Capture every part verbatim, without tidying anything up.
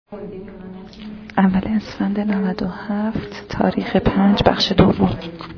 اول اسفند نود و هفت، تاریخ پنج، بخش دوم.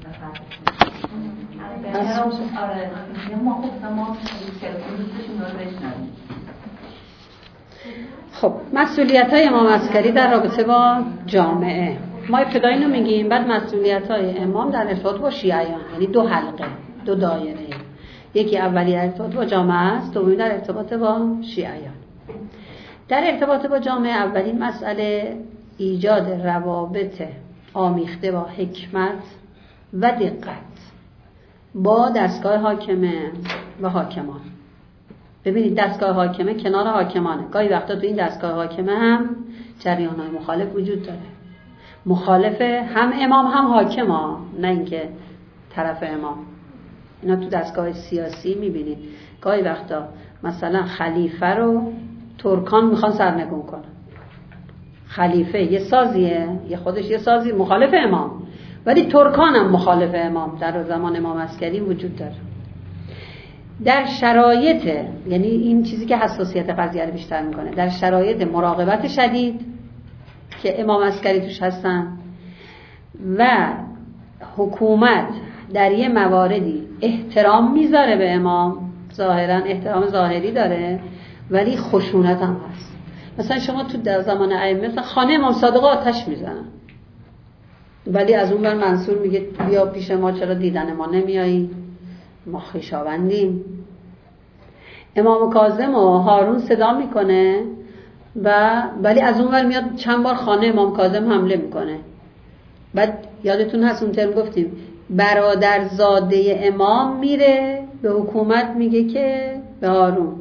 خب مسئولیت‌های امام عسکری در رابطه با جامعه. ما ابتدا اینو میگیم، بعد مسئولیت‌های امام در ارتباط با شیعیان، یعنی دو حلقه، دو دایره. یکی اولی در ارتباط با جامعه است، دومی در ارتباط با شیعیان. در ارتباط با جامعه اولین مسئله ایجاد روابط آمیخته با حکمت و دقت با دستگاه حاکمه و حاکمان. ببینید دستگاه حاکمه کنار حاکمانه. گاهی وقتا تو این دستگاه حاکمه هم جریان‌های مخالف وجود داره. مخالف هم امام هم حاکم ها، نه اینکه طرف امام. اینا تو دستگاه سیاسی میبینید گاهی وقتا مثلا خلیفه رو ترکان میخوان سرنگون کنن. خلیفه یه سازیه، یه خودش یه سازی مخالف امام، ولی ترکان هم مخالف امام در زمان امام عسکری وجود داره. در شرایط، یعنی این چیزی که حساسیت قضیه رو بیشتر میکنه، در شرایط مراقبت شدید که امام عسکری توش هستن و حکومت در یه مواردی احترام میذاره به امام، ظاهرا احترام ظاهری داره ولی خشونت هم هست. مثلا شما تو در زمان ائمه مثلا خانه امام صادق آتش میزنن، ولی از اون بر منصور میگه بیا پیش ما، چرا دیدن ما نمیایی، ما خویشاوندیم. امام کاظم و هارون صدا میکنه و ولی از اون ور میاد چند بار خانه امام کاظم حمله میکنه. بعد یادتون هست اون ترم گفتیم برادرزاده امام میره به حکومت میگه که به هارون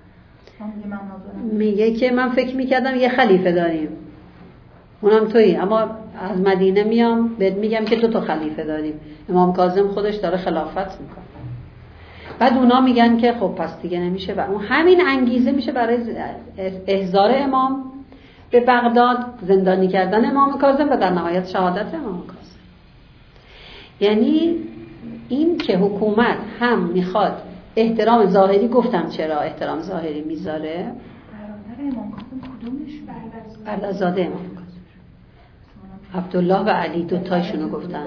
میگه که من فکر میکردم یه خلیفه داریم، اونم تویی، اما از مدینه میام بهت میگم که دو تا خلیفه داریم. امام کاظم خودش داره خلافت میکنه. بعد اونا میگن که خب پس دیگه نمیشه، و اون همین انگیزه میشه برای احضار امام به بغداد، زندانی کردن امام کاظم و در نهایت شهادت امام کاظم. یعنی این که حکومت هم میخواد احترام ظاهری، گفتم چرا احترام ظاهری میذاره. برادر امام کاظم کدومش؟ برادرزاده امام کاظم عبدالله و علی، دو تایشونو گفتن.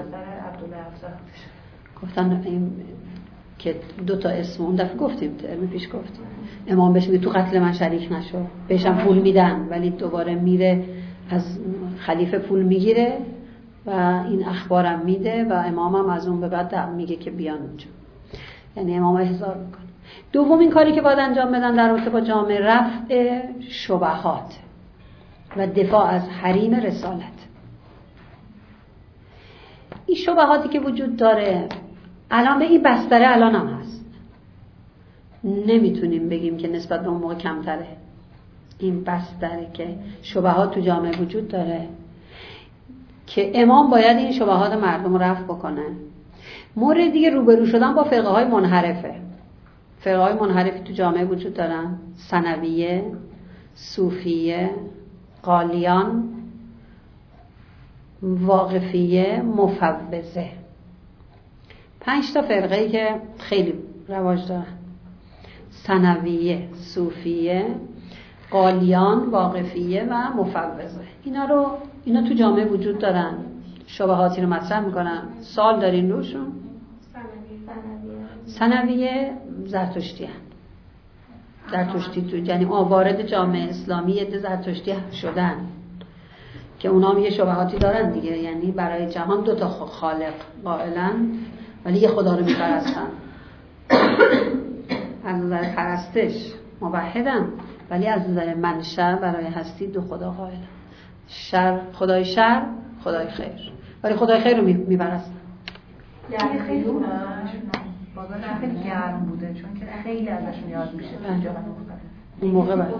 گفتن این که دو تا اسم اون دفعه گفتیم، ترم پیش گفتیم. امام بهش میگه تو قتل من شریک نشو، بهشم پول میدن ولی دوباره میره از خلیفه پول میگیره و این اخبارم میده و امامم از اون به بعد میگه که بیان اونجا، یعنی امام احضار میکنه. دومین کاری که باید انجام بدن در رابطه با جامعه رفع شبهات و دفاع از حریم رسالت. این شبهاتی که وجود داره الان به این بستره الان هم هست، نمیتونیم بگیم که نسبت به اون موقع کمتره. این بستره که شبهات تو جامعه وجود داره که امام باید این شبهات مردم رو رفع بکنه. مورد دیگه روبرو شدن با فرقه های منحرفه. فرقه های منحرفی تو جامعه وجود دارن: ثنویه، صوفیه، قالیان، واقفیه، مفوضه. پنج تا فرقه‌ای که خیلی رواج دارن: ثنویه، صوفیه، قالیان، واقفیه و مفوضه. اینا رو اینا تو جامعه وجود دارن، شبهاتی رو مطرح میکنن. سوال دارین روشون؟ ثنویه زرتشتی هستند. زرتشتی تو یعنی وارد جامعه اسلامی عده زرتشتی شدن که اونا هم یه شبهاتی دارن دیگه، یعنی برای جهان دو تا خالق قائلن ولی یه خدا رو میپرستن. از نظر پرستش موحدن ولی از نظر منشأ برای هستی دو خدا قائلن. شر، خدای شر، خدای خیر، ولی خدای خیر رو میپرستن. یعنی خیلی بازار خیلی گرم بوده چون که خیلی ازشون یاد میشه تو جاهای مختلف. اون موقع بعد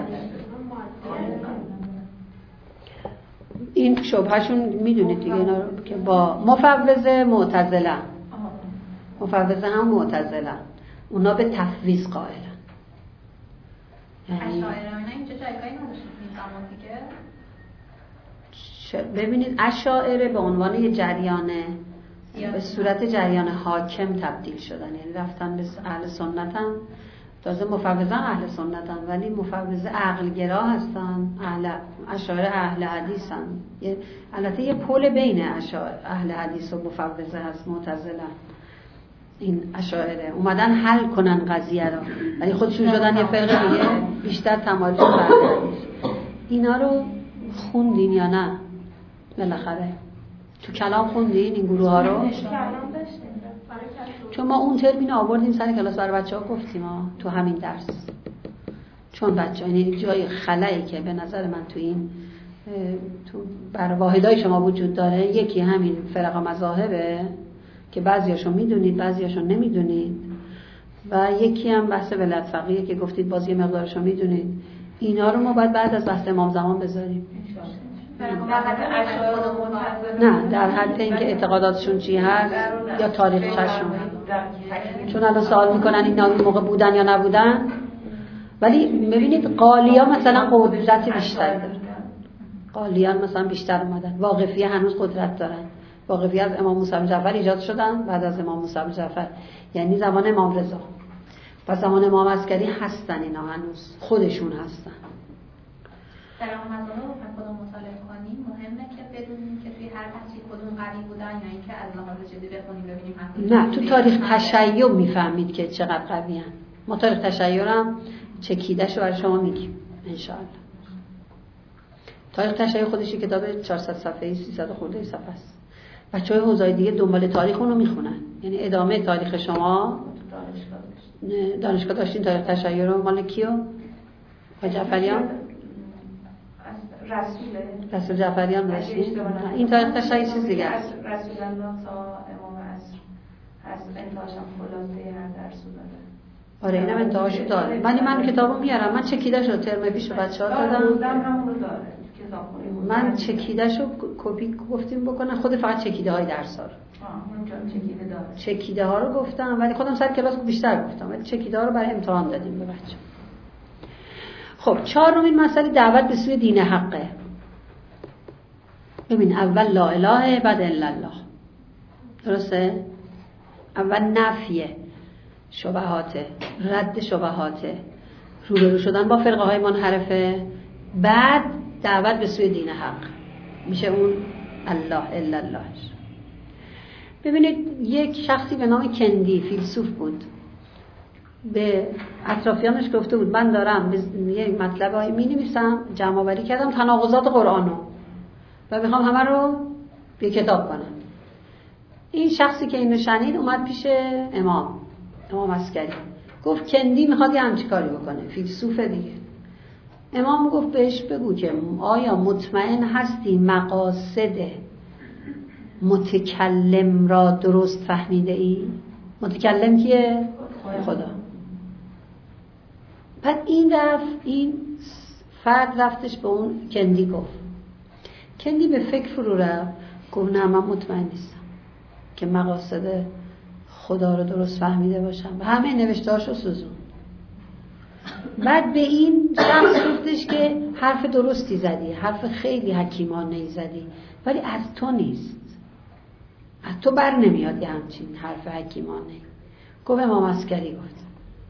این شبهشون میدونید دیگه، اینا رو که با مفوضه معتزله، مفوضه هم معتزله، اونا به تفویض قائلن. یعنی اشاعره اینا اینجا جایگاهی نداشتن این زمان دیگه. ببینید اشاعره به عنوان یه جریان به صورت جریان حاکم تبدیل شدن، یعنی رفتن به اهل سنت هم تازه مفوضه اهل سنتن ولی مفوضه عقلگرا هستن، اهل اشاعره اهل حدیثن. یه البته یه پل بین اشاعره اهل حدیث و مفوضه هست، معتزله. این اشاعره اومدن حل کنن قضیه رو ولی خودشون شدن یه فرقه دیگه بیشتر تمایل به اهل حدیث. اینا رو خوندین یا نه؟ بالاخره تو کلام خوندین این گروه ها رو؟ چون ما اون ترمین آوردیم سر کلاس برای بچه ها گفتیم ها تو همین درس. چون بچه ها یعنی جای خلایی که به نظر من تو این تو بر واحدای شما وجود داره، یکی همین فرق مذاهبه که بعضیاشو میدونید بعضیاشو نمیدونید، و یکی هم بحث ولایت فقیه که گفتید باز یه مقدارشو میدونید. اینا رو ما باید بعد از بحث امام زمان بذاریم. نه در حد اینکه اعتقاداتشون چی هست یا تاریخشون، چون الان سوال میکنن اینا این موقع بودن یا نبودن. ولی ببینید قالیا مثلا قدرت بیشتر دارن، قالیان مثلا بیشتر اومدن، واقفیه هنوز قدرت دارن. واقفیه از امام موسی بن جعفر ایجاد شدن، بعد از امام موسی بن جعفر یعنی زمان امام رضا و زمان امام عسکری هستن. اینا هنوز خودشون هستن. در اون مزاله رو خودمون مطالعه کنیم مهمه که بدونیم که توی هر بحثی کدوم قوی بودن یا اینکه از لحاظ جدی بخونیم ببینیم حقیقت. نه تو تاریخ تشیع میفهمید که چقدر قوی ان. ما تاریخ تشیع هم چکیده‌شو برای شما میگیم ان شاء الله. تاریخ تشیع خودش کتاب چهارصد صفحه‌ای سیصد خورده صفحه است. بچه‌های حوزه‌های دیگه دنبال تاریخ اون رو میخونن، یعنی ادامه تاریخ شما دانشگاه دانشگاه داشتین. تاریخ تشیع رو مال کیو؟ و جعفریان رسوله رسول جعفریان داشتین. این تاریخ تشیع چیز دیگه است. رسول الله تا امام عصر هست، انتهاش هم خلاصه هر درس داده. آره اینم انتهاشو داره. ولی من کتابو میارم، من چکیده‌شو ترم پیش به بچه‌ها دادم. همون رو داره. من چکیده‌شو کپی گفتیم بکنن، خود فقط چکیده های درس ها رو. آه اونجا چکیده داره. چکیده ها رو گفتم ولی خودم سر کلاس بیشتر گفتم، ولی چکیده ها رو برای امتحان دادیم به بچه. خب چهارمین مسئله دعوت به سوی دین حقه. ببین اول لا اله بعد الا الله، درسته؟ اول نفیه شبهاته، رد شبهاته، روبرو شدن با فرقه های منحرفه، بعد دعوت به سوی دین حق میشه اون الله الا الله. ببینید یک شخصی به نام کندی فیلسوف بود، به اطرافیانش گفته بود من دارم یه مطلبی می‌نویسم، جمع آوری کردم تناقضات قرآنو و میخوام همه رو به کتاب کنم. این شخصی که اینو شنید اومد پیش امام امام عسکری، گفت کندی میخواد یه همچین کاری بکنه، فیلسوف دیگه. امام گفت بهش بگو که آیا مطمئن هستی مقاصد متکلم را درست فهمیده ای؟ متکلم کیه؟ خدا. بعد این رفت این فرد رفتش به اون کندی گفت. کندی به فکر فرو رفت، گفت نه من مطمئن نیستم که مقاصد خدا رو درست فهمیده باشم و همه نوشتهاشو سوزون. بعد به این شخص گفتش که حرف درستی زدی، حرف خیلی حکیمانه‌ای زدی، ولی از تو نیست، از تو بر نمیاد یه همچین حرف حکیمانه‌ای. گفت امام عسکری گفت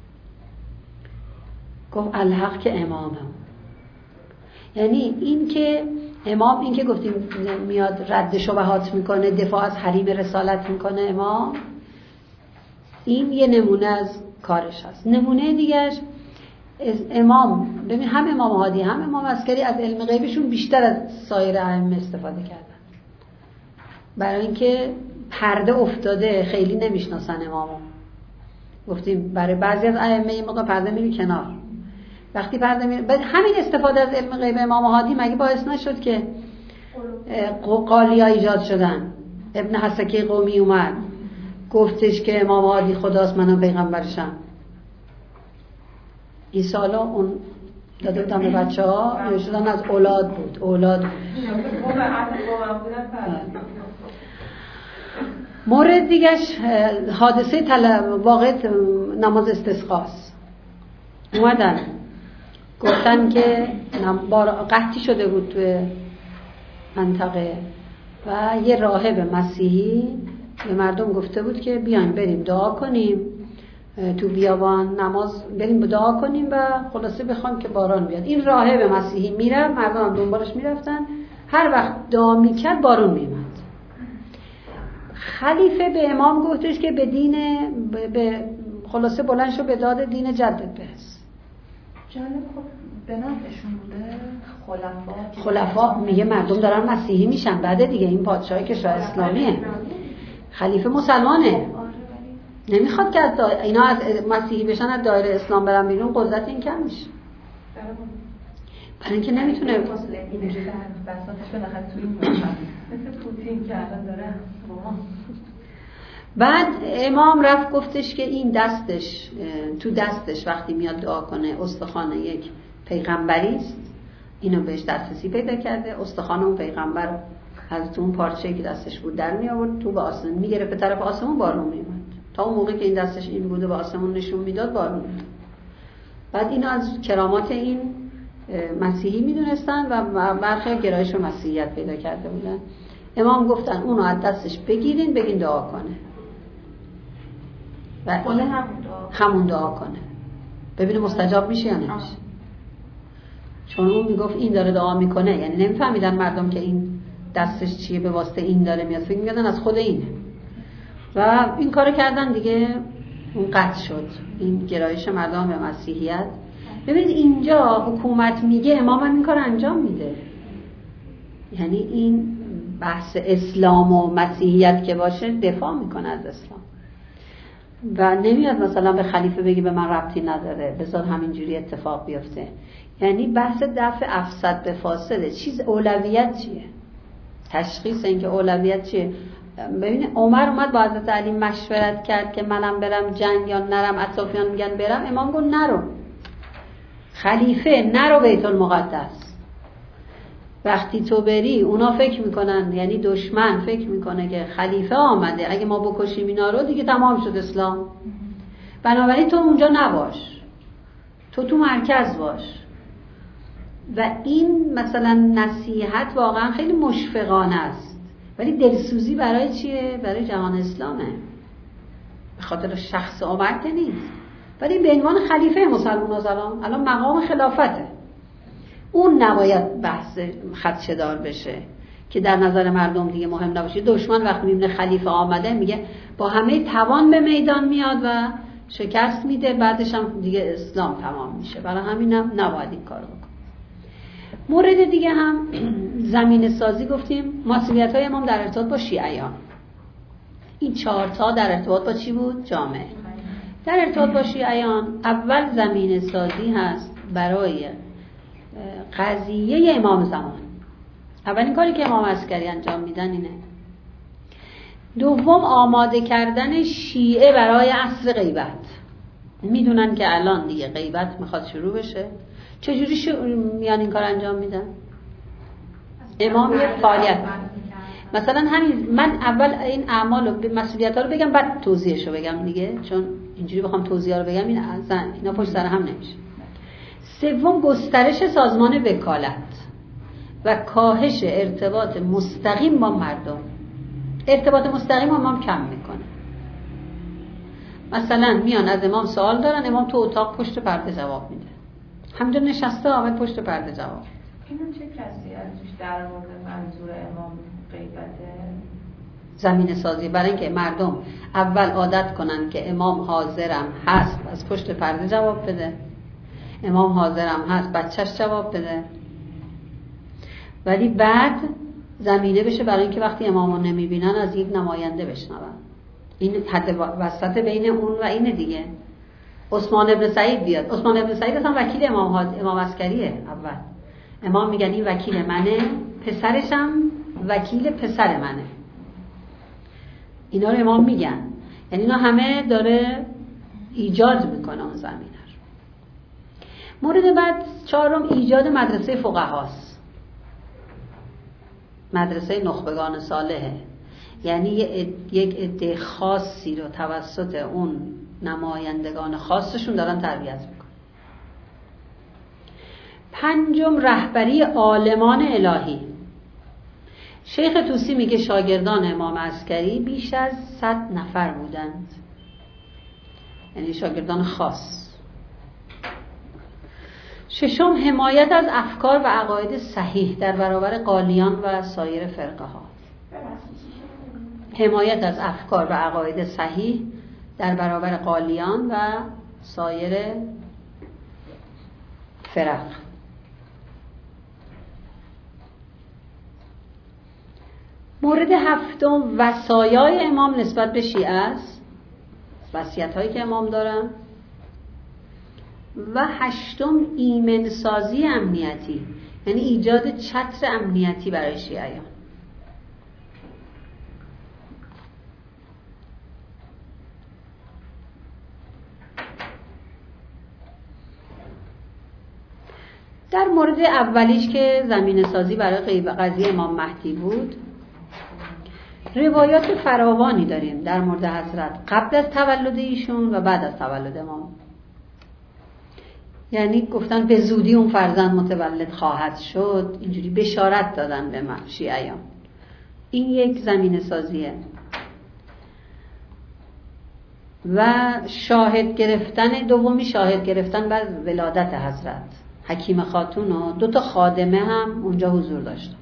گفت الحق که امامم، یعنی این که امام این که گفتیم میاد رد شبهات میکنه، دفاع از حریم رسالت میکنه امام، این یه نمونه از کارش هست. نمونه دیگهش امام، ببین هم امام هادی هم امام عسکری از علم غیبشون بیشتر از سایر ائمه استفاده کردن، برای اینکه پرده افتاده خیلی نمیشناسن امامو. گفتیم برای بعضی از ائمه این موقع پرده میری کنار، وقتی پرده میری بعد همین استفاده از علم غیب امام هادی مگه باعث نشد که قالیا ایجاد شدن؟ ابن حسکی قومی اومد گفتش که امام هادی خداست منم پیغمبرشم. این سالا اون داده بودم به بچه ها نوشتن از اولاد بود اولاد بود. مورد دیگهش حادثه طلب واقع نماز استسقاست. اومدن گفتن که قحطی شده بود توی منطقه و یه راهب مسیحی به مردم گفته بود که بیاین بریم دعا کنیم تو بیابان نماز بریم دعا کنیم و خلاصه بخوام که باران بیاد. این راهب مسیحی میره، مردم هم دنبالش میرفتن، هر وقت دعا میکرد بارون میومد. خلیفه به امام گفتش که به دین به خلاصه بلند شو به داد دین جدت برس. جالب. خب به نفعشون بوده خلفا خلفا میگه مردم دارن مسیحی میشن، بعد دیگه این پادشاهی که شاه اسلامیه، خلیفه مسلمانه، نمیخواد که از دا... اینا از مسیحی بشن از دایره اسلام برن بیرون، قدرت این کم میشه، برای اینکه نمیتونه بساطش بالاخره توی این مثل پوتین که الان داره. بعد امام رفت گفتش که این دستش تو دستش وقتی میاد دعا کنه استخوان یک پیغمبری است، اینو بهش دسترسی پیدا کرده، استخوان اون پیغمبر از تو اون پارچه‌ای که دستش بود در می آورد تو به آسمون میگرفت، به طرف آسمون بارون میومد. تا اون موقع که این دستش این بوده به آسمون نشون میداد بارون میومد. بعد اینو از کرامات این مسیحی میدونستن و برخی گرایش به مسیحیت پیدا کرده بودن. امام گفتن اونو از دستش بگیرین بگین دعا کنه و همون دعا. همون دعا کنه ببینه مستجاب میشه یا نمیشه. چون اون میگفت این داره دعا میکنه، یعنی نمیفهمیدن مردم که این دستش چیه به واسطه این داره میاد، فکر میکردن از خود اینه و این کارو کردن دیگه. اون قطع شد این گرایش مردم به مسیحیت. ببینید اینجا حکومت میگه امام هم این کار انجام میده، یعنی این بحث اسلام و مسیحیت که باشه دفاع میکنه از اسلام و نمیاد مثلا به خلیفه بگی به من ربطی نداره بذار همینجوری اتفاق بیفته. یعنی بحث دفع افسد به فاسده. چیز اولویت چیه؟ تشخیص این که اولویت چیه. ببینید عمر اومد با حضرت علی مشورت کرد که منم برم جنگ یا نرم، اطرافیان میگن برم، امام گفت نرو. خلیفه نرو بیت المقدس. وقتی تو بری اونا فکر میکنن، یعنی دشمن فکر میکنه که خلیفه آمده اگه ما بکشیم اینا رو دیگه تمام شد اسلام. بنابراین تو اونجا نباش، تو تو مرکز باش. و این مثلا نصیحت واقعا خیلی مشفقانه است، ولی دلسوزی برای چیه؟ برای جهان اسلامه، به خاطر شخص عمر که نیست، ولی به عنوان خلیفه مسلمان زلان الان مقام خلافته، اون نباید بحث خدشه‌دار بشه که در نظر مردم دیگه مهم نباشه. دشمن وقتی میبینه خلیفه آمده میگه با همه توان به میدان میاد و شکست میده، بعدش هم دیگه اسلام تمام میشه. برای همین هم نباید این کارو بکنه. مورد دیگه هم زمین سازی گفتیم، مسئولیت های امام در ارتباط با شیعیان. این چهار تا در ارتباط با چی بود؟ جامعه. در ارتباط با شیعیان اول زمین سازی هست برای قضیه امام زمان. اولین کاری که امام عسکری انجام میدن اینه. دوم آماده کردن شیعه برای عصر غیبت. میدونن که الان دیگه غیبت میخواد شروع بشه. چجوری شو... میان این کار انجام میدن؟ امام یه فعالیت مثلا همین، من اول این اعمال و مسئولیت‌ها رو بگم بعد توضیحش رو بگم دیگه، چون اینجوری بخوام توضیحا رو بگم این اینا پشت سر هم نمیشه. سوم گسترش سازمان وکالت و کاهش ارتباط مستقیم با مردم. ارتباط مستقیم امام کم میکنه. مثلا میان از امام سوال دارن، امام تو اتاق پشت پرده جواب میده، همینجا نشسته آمد پشت پرده جواب. اینو چه کسی ازش در مورد منظور امام غیبته؟ زمین سازی برای اینکه مردم اول عادت کنن که امام حاضرم هست از پشت پرده جواب بده، امام حاضرم هست بچهش جواب بده، ولی بعد زمینه بشه برای اینکه وقتی امامو نمیبینن از یک نماینده بشنون. این حد وسط بین اون و اینه دیگه. عثمان ابن سعید بیاد، عثمان ابن سعید اصلا وکیل امام امام عسکریه. اول امام میگن این وکیل منه، پسرشم وکیل پسر منه. اینا رو امام میگن، یعنی اینا همه داره ایجاد میکنه اون زمینه رو. مورد بعد چهارم ایجاد مدرسه فقهاست، مدرسه نخبگان صالحه، یعنی یک عده خاصی رو توسط اون نمایندگان خاصشون دارن تربیت میکنن. پنجم رهبری عالمان الهی. شیخ طوسی میگه شاگردان امام عسکری بیش از صد نفر بودند یعنی شاگردان خاص. ششم، حمایت از افکار و عقاید صحیح در برابر قالیان و سایر فرقه ها. حمایت از افکار و عقاید صحیح در برابر قالیان و سایر فرق. مورد هفتم، وصایای امام نسبت به شیعه است، وصیت‌هایی که امام دارن. و هشتم، ایمنسازی امنیتی، یعنی ایجاد چتر امنیتی برای شیعیان. در مورد اولیش که زمینه سازی برای غیب قضیه امام مهدی بود، روایات فراوانی داریم در مورد حضرت قبل از تولد ایشون و بعد از تولد امام. یعنی گفتن به زودی اون فرزند متولد خواهد شد، اینجوری بشارت دادن به من شیعیان. این یک زمینه سازیه. و شاهد گرفتن، دومی شاهد گرفتن بر ولادت حضرت. حکیم خاتون و دو تا خادمه هم اونجا حضور داشتن.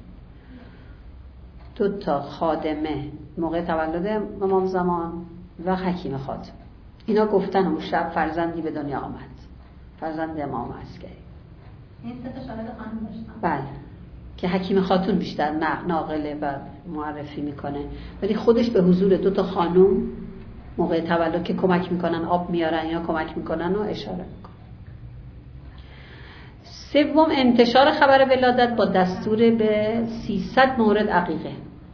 دو تا خادمه موقع تولد امام زمان و حکیم خاتون. اینا گفتن اون شب فرزندی به دنیا آمد، فرزند امام عسکری. این سه تا شاهد خانم داشتن. بله، که حکیم خاتون بیشتر ناقله و معرفی میکنه، ولی خودش به حضور دو تا خانم موقع تولد که کمک میکنن، آب میارن یا کمک میکنن و اشاره میکنن. سوم، انتشار خبر ولادت با دستور به سیصد مورد عقیقه.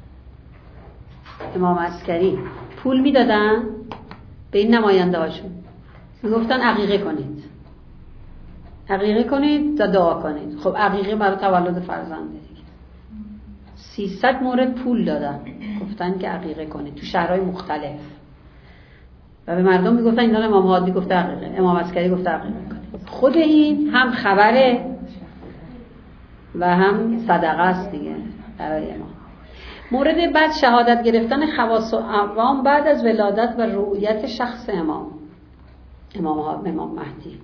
امام عسکری پول میدادن به این نماینده هاشون، میگفتن عقیقه کنید، عقیقه کنید و دعا کنید. خب عقیقه برای تولد فرزنده دیگه. سیصد مورد پول دادن، گفتن که عقیقه کنید تو شهرهای مختلف. و به مردم میگفتن اینا امام هادی گفته عقیقه، امام عسکری گفته عقیقه کنید. خود این هم خبره و هم صدقه است دیگه برای امام. مورد بعد، شهادت گرفتن خواص و عوام بعد از ولادت و رؤیت شخص امام امام امام مهدی.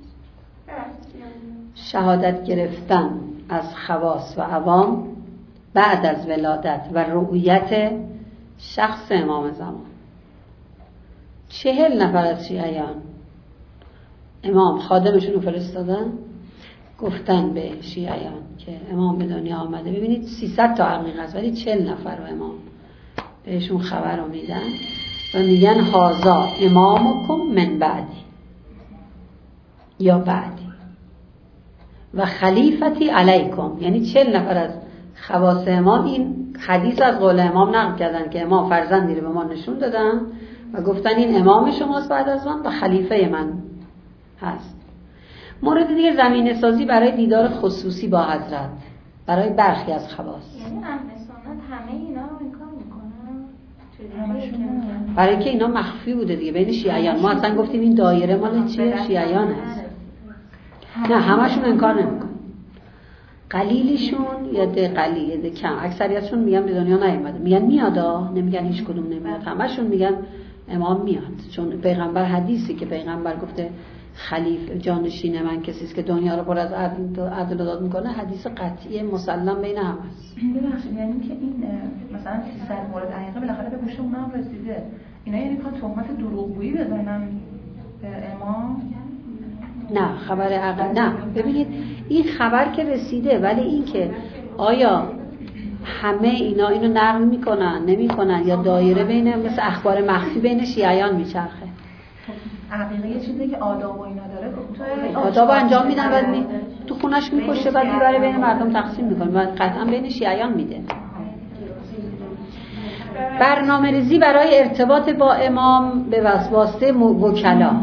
شهادت گرفتن از خواص و عوام بعد از ولادت و رؤیت شخص امام زمان. چهل نفر از شیعیان امام خادمشون رو فرستادن، گفتن به شیعیان که امام به دنیا آمده. ببینید سیصد تا عقیقه است ولی چهل نفر رو امام بهشون خبر رو میدن و میگن هازا امامکم من بعدی یا بعدی و خلیفتی علیکم. یعنی چهل نفر از خواص امام این حدیث از قول امام نقل کردن که امام فرزندی رو به ما نشون دادن و گفتن این امام شماست بعد از من و خلیفه من هست. مورد دیگه، زمینه سازی برای دیدار خصوصی با حضرت برای برخی از خواص. یعنی اهل سنت همه اینا رو این کار میکنن؟ برای که اینا مخفی بوده دیگه بین شیعیان. ما اصلا گفتیم این دایره مال چیه؟ شیعیان هست. نه همشون انکار نمیکنن، قلیلیشون یا ده قلیل یا ده کم، اکثریتشون میگن به دنیا نیومده، میگن میادا، نمیگن هیچ کدوم نمیاد، همشون میگن امام میاد. چون پیغمبر حدیثی که پیغمبر گفته خلیفه جانشین من کسی است که دنیا رو پر از عدل عدل داد میکنه، حدیث قطعی مسلم بین همه است. ببخشید یعنی که این مثلا سیصد مورد عقیقه بالاخره به گوش اونا هم رسیده، اینا یعنی که تهمت دروغگویی بزنن به امام؟ نه خبر عقل نه. ببینید این خبر که رسیده، ولی این که آیا همه اینا اینو نقل میکنن نمیکنن یا دایره بین مثل اخبار مخفی بین شیعیان میچرخه. عقیقه یه چیزی که آداب و اینا داره، آداب انجام میدن بعد می... تو خونش میکشه بعد میبره بین مردم تقسیم میکنه و قطعا بین شیعیان میده. برنامه ریزی برای ارتباط با امام به واسطه وکلا.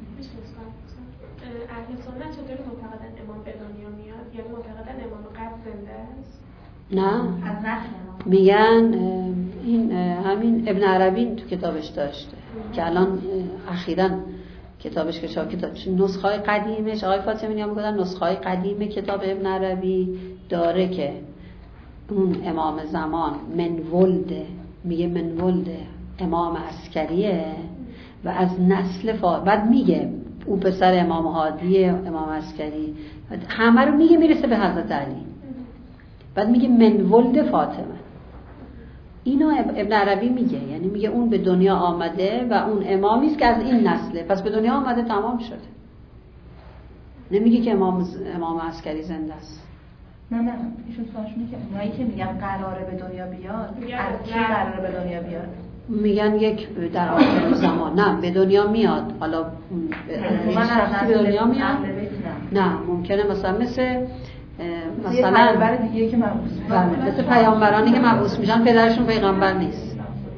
نه میگن این همین ابن عربی تو کتابش داشته که الان اخیراً کتابش که شاه کتاب نسخه های قدیمش آقای فاطمی هم میگن نسخه های قدیم کتاب ابن عربی داره که اون امام زمان من ولده، میگه من ولده امام عسکریه و از نسل فا... بعد میگه اون پسر امام هادی امام عسکری همه رو میگه میرسه به حضرت علی. بعد میگه من ولد فاطمه. اینو ابن عربی میگه، یعنی میگه اون به دنیا آمده و اون امامی است که از این نسله، پس به دنیا آمده تمام شده. نمیگه که امام امام عسکری زنده است. نه نه ایشون سوالش میگه اونایی که میگن قراره به دنیا بیاد از کی قراره به دنیا بیاد؟ میگن یک در آخر زمان. نه به دنیا میاد. حالا من شخصی به دنیا میاد. نه ممکنه مثلا مثل مثلا برای دیگه که مبعوث میشن، مثل پیامبرانی که مبعوث میشن پدرشون پیغمبر نیست.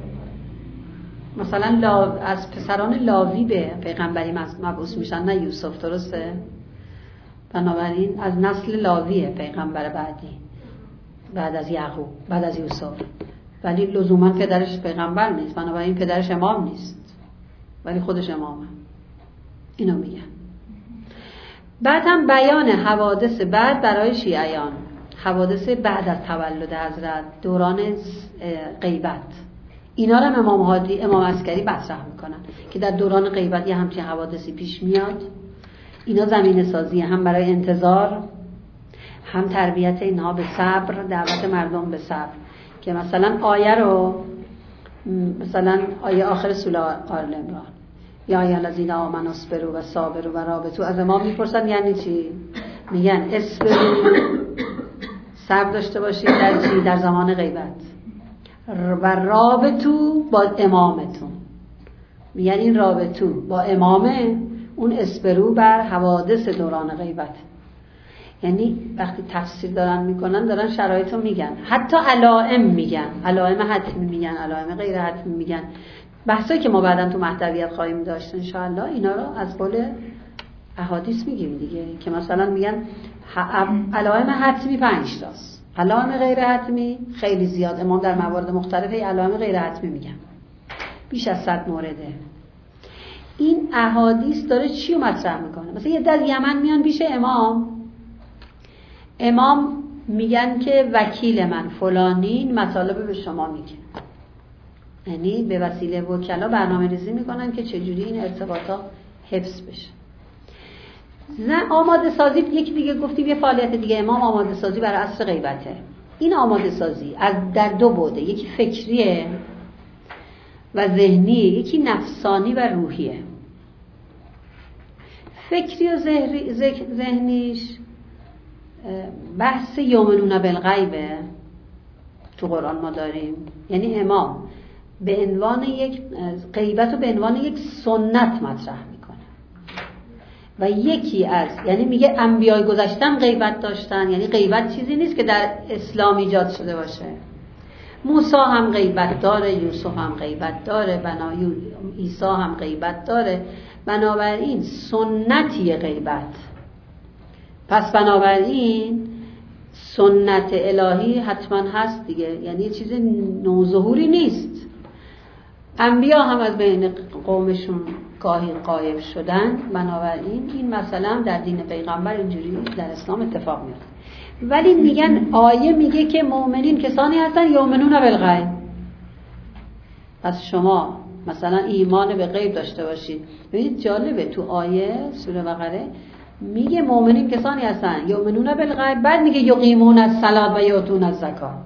مثلا لا... از پسران لاوی به پیغمبری مبعوث میشن، نه یوسف، درسته؟ بنابراین از نسل لاویه پیغمبر بعدی بعد از یعقوب، بعد از یوسف، ولی لزوما پدرش پیغمبر نیست، بنابراین پدرش امام نیست ولی خودش امامه. اینو میگن. بعد هم بیان حوادث بعد برای شیعیان، حوادث بعد از تولد حضرت، دوران غیبت، اینا رو امام هادی امام عسکری مطرح میکنن که در دوران غیبت یه همچین حوادثی پیش میاد. اینا زمینه سازی هم برای انتظار، هم تربیت اینها به صبر، دعوت مردم به صبر. که مثلا آیه رو مثلا آیه آخر سوره آل عمران، یا ای الذین آمنوا اصبروا و صابروا و رابطوا، از امام میپرسن یعنی چی؟ میگن اصبروا، صبر داشته باشید در چی؟ در زمان غیبت، و رابطوا با امامتون. میگن این رابطو با امامه، اون اصبروا بر حوادث دوران غیبت. یعنی وقتی تفسیر دارن میکنن دارن شرایطو میگن، حتی علائم میگن، علائم حتمی میگن، علائم غیر حتمی میگن. بحثایی که ما بعداً تو مهدویت خواهیم داشت انشاءالله، اینا رو از قول احادیث میگیم دیگه، که مثلا میگن علائم حتمی پنج تاست، علائم غیر حتمی خیلی زیاد. امام در موارد مختلفی علائم غیر حتمی میگن، بیش از صد مورده. این احادیث داره چی رو مطرح میکنه؟ مثلا یه در یمن میان پیش امام، امام میگن که وکیل من فلانین مطالب به شما میگه، یعنی به وسیله وکلا برنامه ریزی میکنن که چجوری این ارتباطات حفظ بشه. نه آماده سازی، یکی دیگه گفتیم یه فعالیت دیگه امام آماده سازی برای عصر غیبته. این آماده سازی از در دو بعده، یکی فکریه و ذهنی، یکی نفسانی و روحیه. فکری و ذهنیش بحث یؤمنون بالغیبه تو قرآن ما داریم، یعنی امام به عنوان یک غیبت رو به عنوان یک سنت مطرح میکنه و یکی از، یعنی میگه انبیای گذشتن غیبت داشتن، یعنی غیبت چیزی نیست که در اسلام ایجاد شده باشه. موسی هم غیبت داره، یوسف هم غیبت داره، بنای عیسی هم غیبت داره، بنابراین سنتی غیبت. پس بنابراین سنت الهی حتما هست دیگه، یعنی چیز نوظهوری نیست. انبیا هم از بین قومشون گاهی غایب شدن، بنابراین این مثلا در دین پیغمبر اینجوری در اسلام اتفاق میفته. ولی میگن آیه میگه که مؤمنین کسانی هستن یؤمنون بالغیب. پس شما مثلا ایمان به غیب داشته باشید. ببینید جالبه، تو آیه سوره بقره میگه مؤمنین کسانی هستن یؤمنون بالغیب، بعد میگه یقیمون الصلاة و یؤتون الزکات.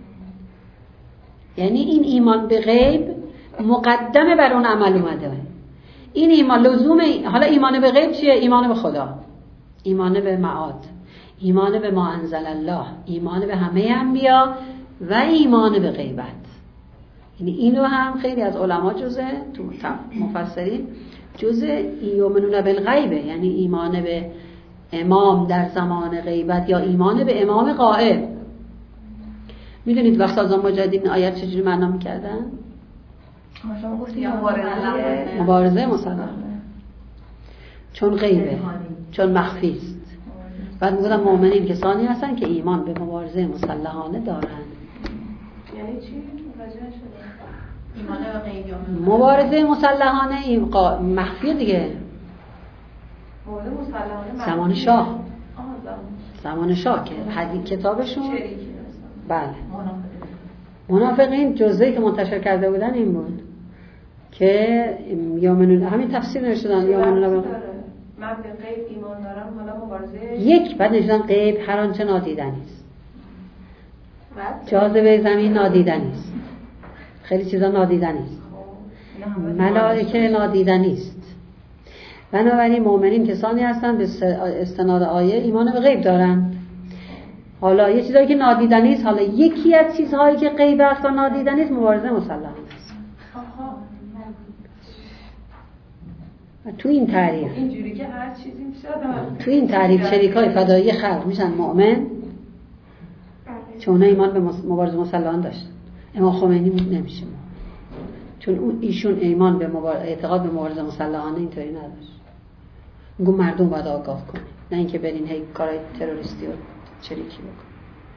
یعنی این ایمان به غیب مقدمه بر اون عمل اومده. این ایمان لزوم، حالا ایمان به غیب چیه؟ ایمان به خدا، ایمان به معاد، ایمان به ما انزل الله، ایمان به همه انبیا و ایمان به غیبت. یعنی اینو هم خیلی از علما جزء تو مفسرین جزء یؤمنون بالغیبه، یعنی ایمان به امام در زمان غیبت یا ایمان به امام غائب. میدونید وقت سازان مجاهدین این آیت چجوری معنا میکردن؟ شما گفتید مبارزه مبارزه مسلحانه، چون غیبه، چون مخفی است. بعد میگفتن مؤمنین کسانی هستن که ایمان به مبارزه مسلحانه دارن. یعنی چی؟ ایمان به غیب یا مبارزه مسلحانه مخفی دیگه. مبارزه مسلحانه زمان شاه، زمان زمان شاه که حدیث کتابشون بله منافقین جزئی که منتشر کرده بودن این بود، که یامنون همین تفسیر نشدن یامنون من به غیب ایمان دارم حالا مبارزه یک بعد نشدن غیب هر آنچه نادیدنی است. جاذبه زمین نادیدنی است. خیلی چیزا نادیدنی است. ملائکه نادیدنی است. بنابراین مؤمنین کسانی هستند به استناد آیه ایمان به غیب دارن. حالا یه چیزایی که نادیدنی است، حالا یکی از چیزهایی که غیب است و نادیدنی است مبارزه مسلح است. تو این تعریف اینجوری که هر چیزی میشه تو این تعریف شریکای فدایی خلق میشن مؤمن، چون ایمان به مبارزه مسلحان داشتن. امام خمینی نمیشه، چون اون ایشون ایمان به مبارزه اعتقاد به مبارزه مسلحانه اینطوری نداشت. میگم مردم باید آگاه کنه، نه اینکه برین هی کارهای تروریستی و چریکی بکن.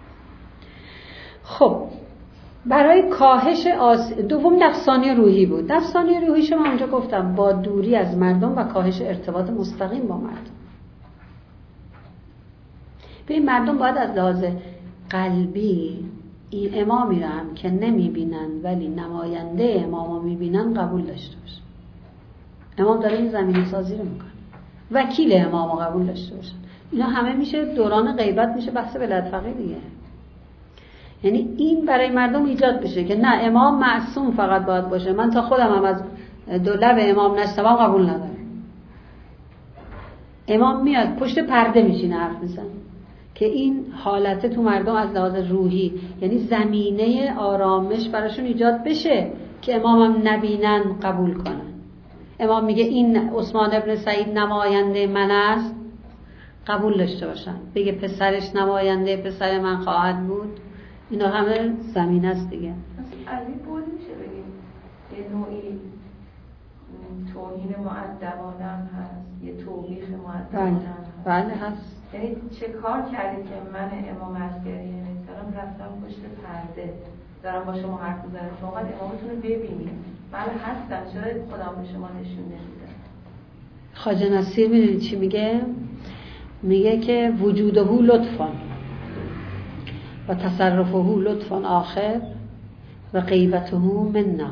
خب برای کاهش آس... دوم نفسانی روحی بود. نفسانی روحی شما اونجا گفتم با دوری از مردم و کاهش ارتباط مستقیم با مردم. ببین مردم باید از لحاظ قلبی این امامی رو هم که نمیبینن ولی نماینده امام رو میبینن قبول داشته باشن. امام داره این زمینی سازی رو میکنه، وکیل امام رو قبول داشته باشن. اینا همه میشه دوران غیبت، میشه بحث ولایت فقیه دیگه. یعنی این برای مردم ایجاد بشه که نه امام معصوم فقط باید باشه، من تا خودم هم از دو لب امام نشتم قبول ندارم. امام میاد پشت پرده میشینه حرف میزنه که این حالت تو مردم از لحاظ روحی، یعنی زمینه آرامش براشون ایجاد بشه که امام هم نبینن قبول کنن. امام میگه این عثمان ابن سعید نماینده من است، قبول داشته باشن. بگه پسرش نماینده پسر من خواهد بود، اینا همه زمین است دیگه. از این بود میشه بگیم یه نوعی توهین مؤدبانه هم هست، یه توبیخ مؤدبانه هم هست. بله هست. یعنی چه کار کردید که من امام عسکری مثلا رفتم پشت پرده دارم با شما حرف میزنم، شما باید امامتون رو ببینید. بله هستم، چرا خودم به شما نشون نمیدم؟ خواجه نصیر میدونید چی میگه؟ میگه که وجوده لطفا و تصرفه لطفا آخر و غیبته منا.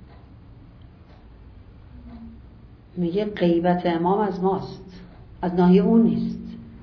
میگه غیبت امام از ماست، از ناحیه اون نیست.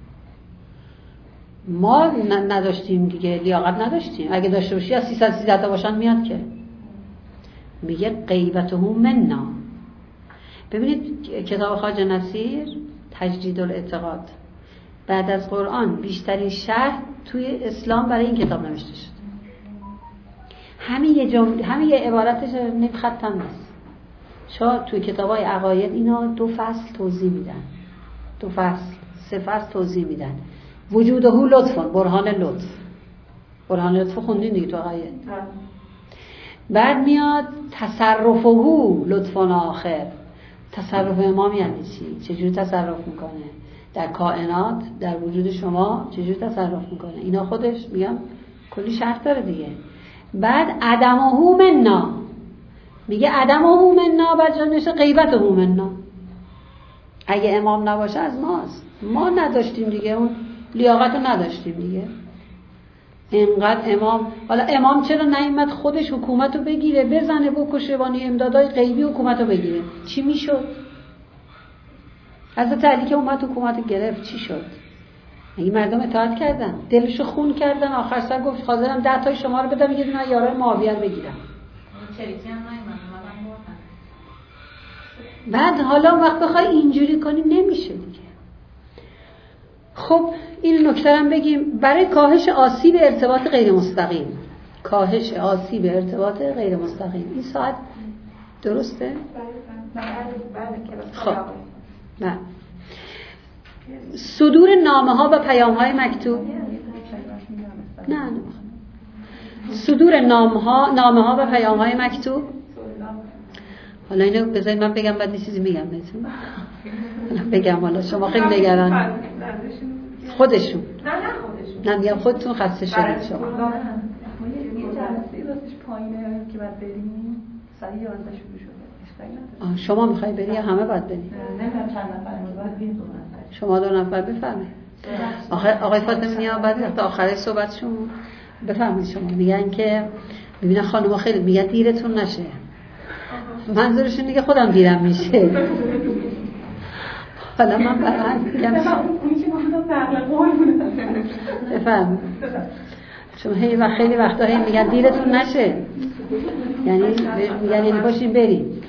ما نداشتیم دیگه، لیاقت نداشتیم. اگه داشته باشی از سیصد سیصد تا باشن میاد که. میگه غیبته منا. ببینید کتاب خواجه نصیر تجدید الاعتقاد بعد از قرآن بیشترین شرح توی اسلام برای این کتاب نوشته شد. همین یه جمله، همین یه عبارتش نیم خط هم نیست. چون توی کتابای عقاید اینا دو فصل توضیح میدن، دو فصل سه فصل توضیح میدن. وجوده لطفا، برهان لطف، برهان لطف خوندین دیگه تو عقاید. بعد میاد تصرفه لطفا آخر. تصرف امام یعنی چی؟ چجوری تصرف میکنه در کائنات، در وجود شما چجوری تصرف میکنه؟ اینا خودش میگم کلی شرط داره دیگه. بعد عدمه منا، میگه عدمه منا بعد جا نشه غیبته منا. اگه امام نباشه از ماست، ما نداشتیم دیگه، اون لیاقت رو نداشتیم دیگه. اینقدر امام، حالا امام چرا نیامد خودش حکومت رو بگیره، بزنه بکشه، بانی امدادای غیبی حکومت رو بگیره؟ چی میشد؟ حضرت علی که اومد حکومت رو گرفت چی شد؟ این مردم اطاعت کردن، دلشو خون کردن، آخر سر گفت حاضرم ده تای شما رو بدم یه دونه یارای معاویه رو بگیرم. بعد حالا وقت بخوای اینجوری کنی نمیشه دیگه. خب این نکته هم بگیم برای کاهش آسیب ارتباط غیر مستقیم. کاهش آسیب ارتباط غیر مستقیم این ساعت درسته؟ خب نه. صدور نامه ها و پیام های مکتوب نه نه صدور نامه ها نامه ها و پیام های مکتوب. حالا اینو بذارید من بگم بعد یه چیزی میگم بهتون. بگم حالا شما خیلی نگران خودشون نه نه خودشون نه میگم خودتون خسته شدید شما. یه جلسه راستش پایینه که بعد بریم ساعت یازده شروع شده. شما میخوای بری یا همه باید بریم؟ نمیدونم چند نفر باید بریم. دو نفر. شما دو نفر بفرمایید. آخه آقای فاطمی نیا بعد تا آخر صحبتشون بفرمایید. شما میگن که ببینن خانم‌ها خیلی میگن دیرتون نشه. منظورش اینه که خودم دیرم میشه. حالا من برای میگم بفهم، چون هی و خیلی وقتا هی میگن دیرتون نشه، یعنی میگن یعنی باشیم بریم.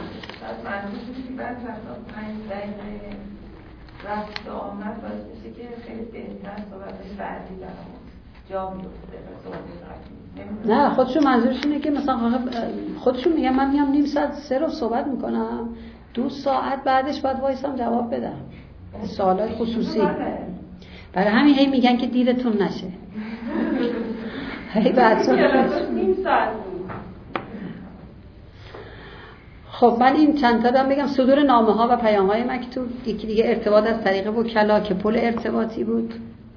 رفت و آمد باید میشه که خیلی بهتر صحبتش بعدی برام جا بیفته و صحبتش نه خودشون منظورش اینه که مثلا خودشون میگن من میام نیم ساعت سه رو صحبت میکنم، دو ساعت بعدش باید وایسم جواب بدم سوالای خصوصی. برای همین هی میگن که دیرتون نشه. هی بعد صحبت نیم ساعت. خب من این چند تا دارم بگم. صدور نامه ها و پیام های مکتوب، یکی دیگه ارتباط از طریق وکلا که پل ارتباطی بود،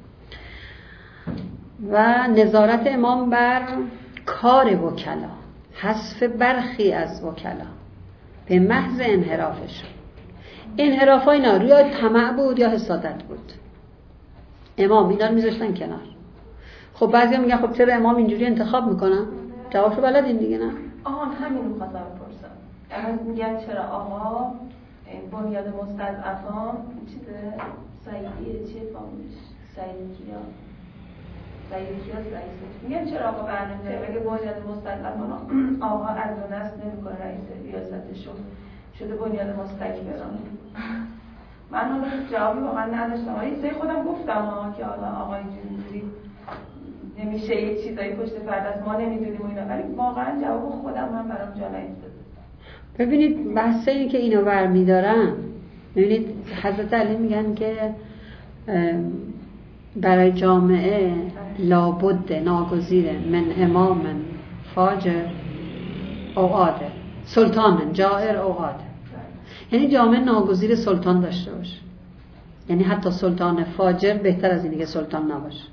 و نظارت امام بر کار وکلا، حذف برخی از وکلا به محض انحرافشون. انحراف ها اینا روی طمع بود یا حسادت بود؟ امام اینا رو میذاشتن کنار. خب بعضی هم میگن خب چرا امام اینجوری انتخاب میکنن؟ جوابشو بلدین دیگه نه؟ آها همین رو خواستم بپرسم. الان میگن چرا آقا بنیاد مستضعفان چیزه سعیدیه چیه فامیلش سعیدی کیا سعیدی کیا رئیسه، میگن چرا آقا برنامه اگه بنیاد مستضعفان آقا از اون نسل نمیکنه رئیس ریاستشون شده بنیاد مستکبران. من اون جوابی واقعا نداشتم، ولی سه خودم گفتم ها که حالا آقا اینجوری نمیشه یک چیزایی پشت پرده است ما نمیدونیم و اینا، ولی واقعا جواب خودم من برام جا نیفتاد. ببینید بحث اینه که اینو برمیدارن. ببینید حضرت علی میگن که برای جامعه لابد ناگزیره من امام فاجر او عادل، سلطان جائر او عادل. یعنی جامعه ناگزیر سلطان داشته باشه، یعنی حتی سلطان فاجر بهتر از اینه که سلطان نباشه.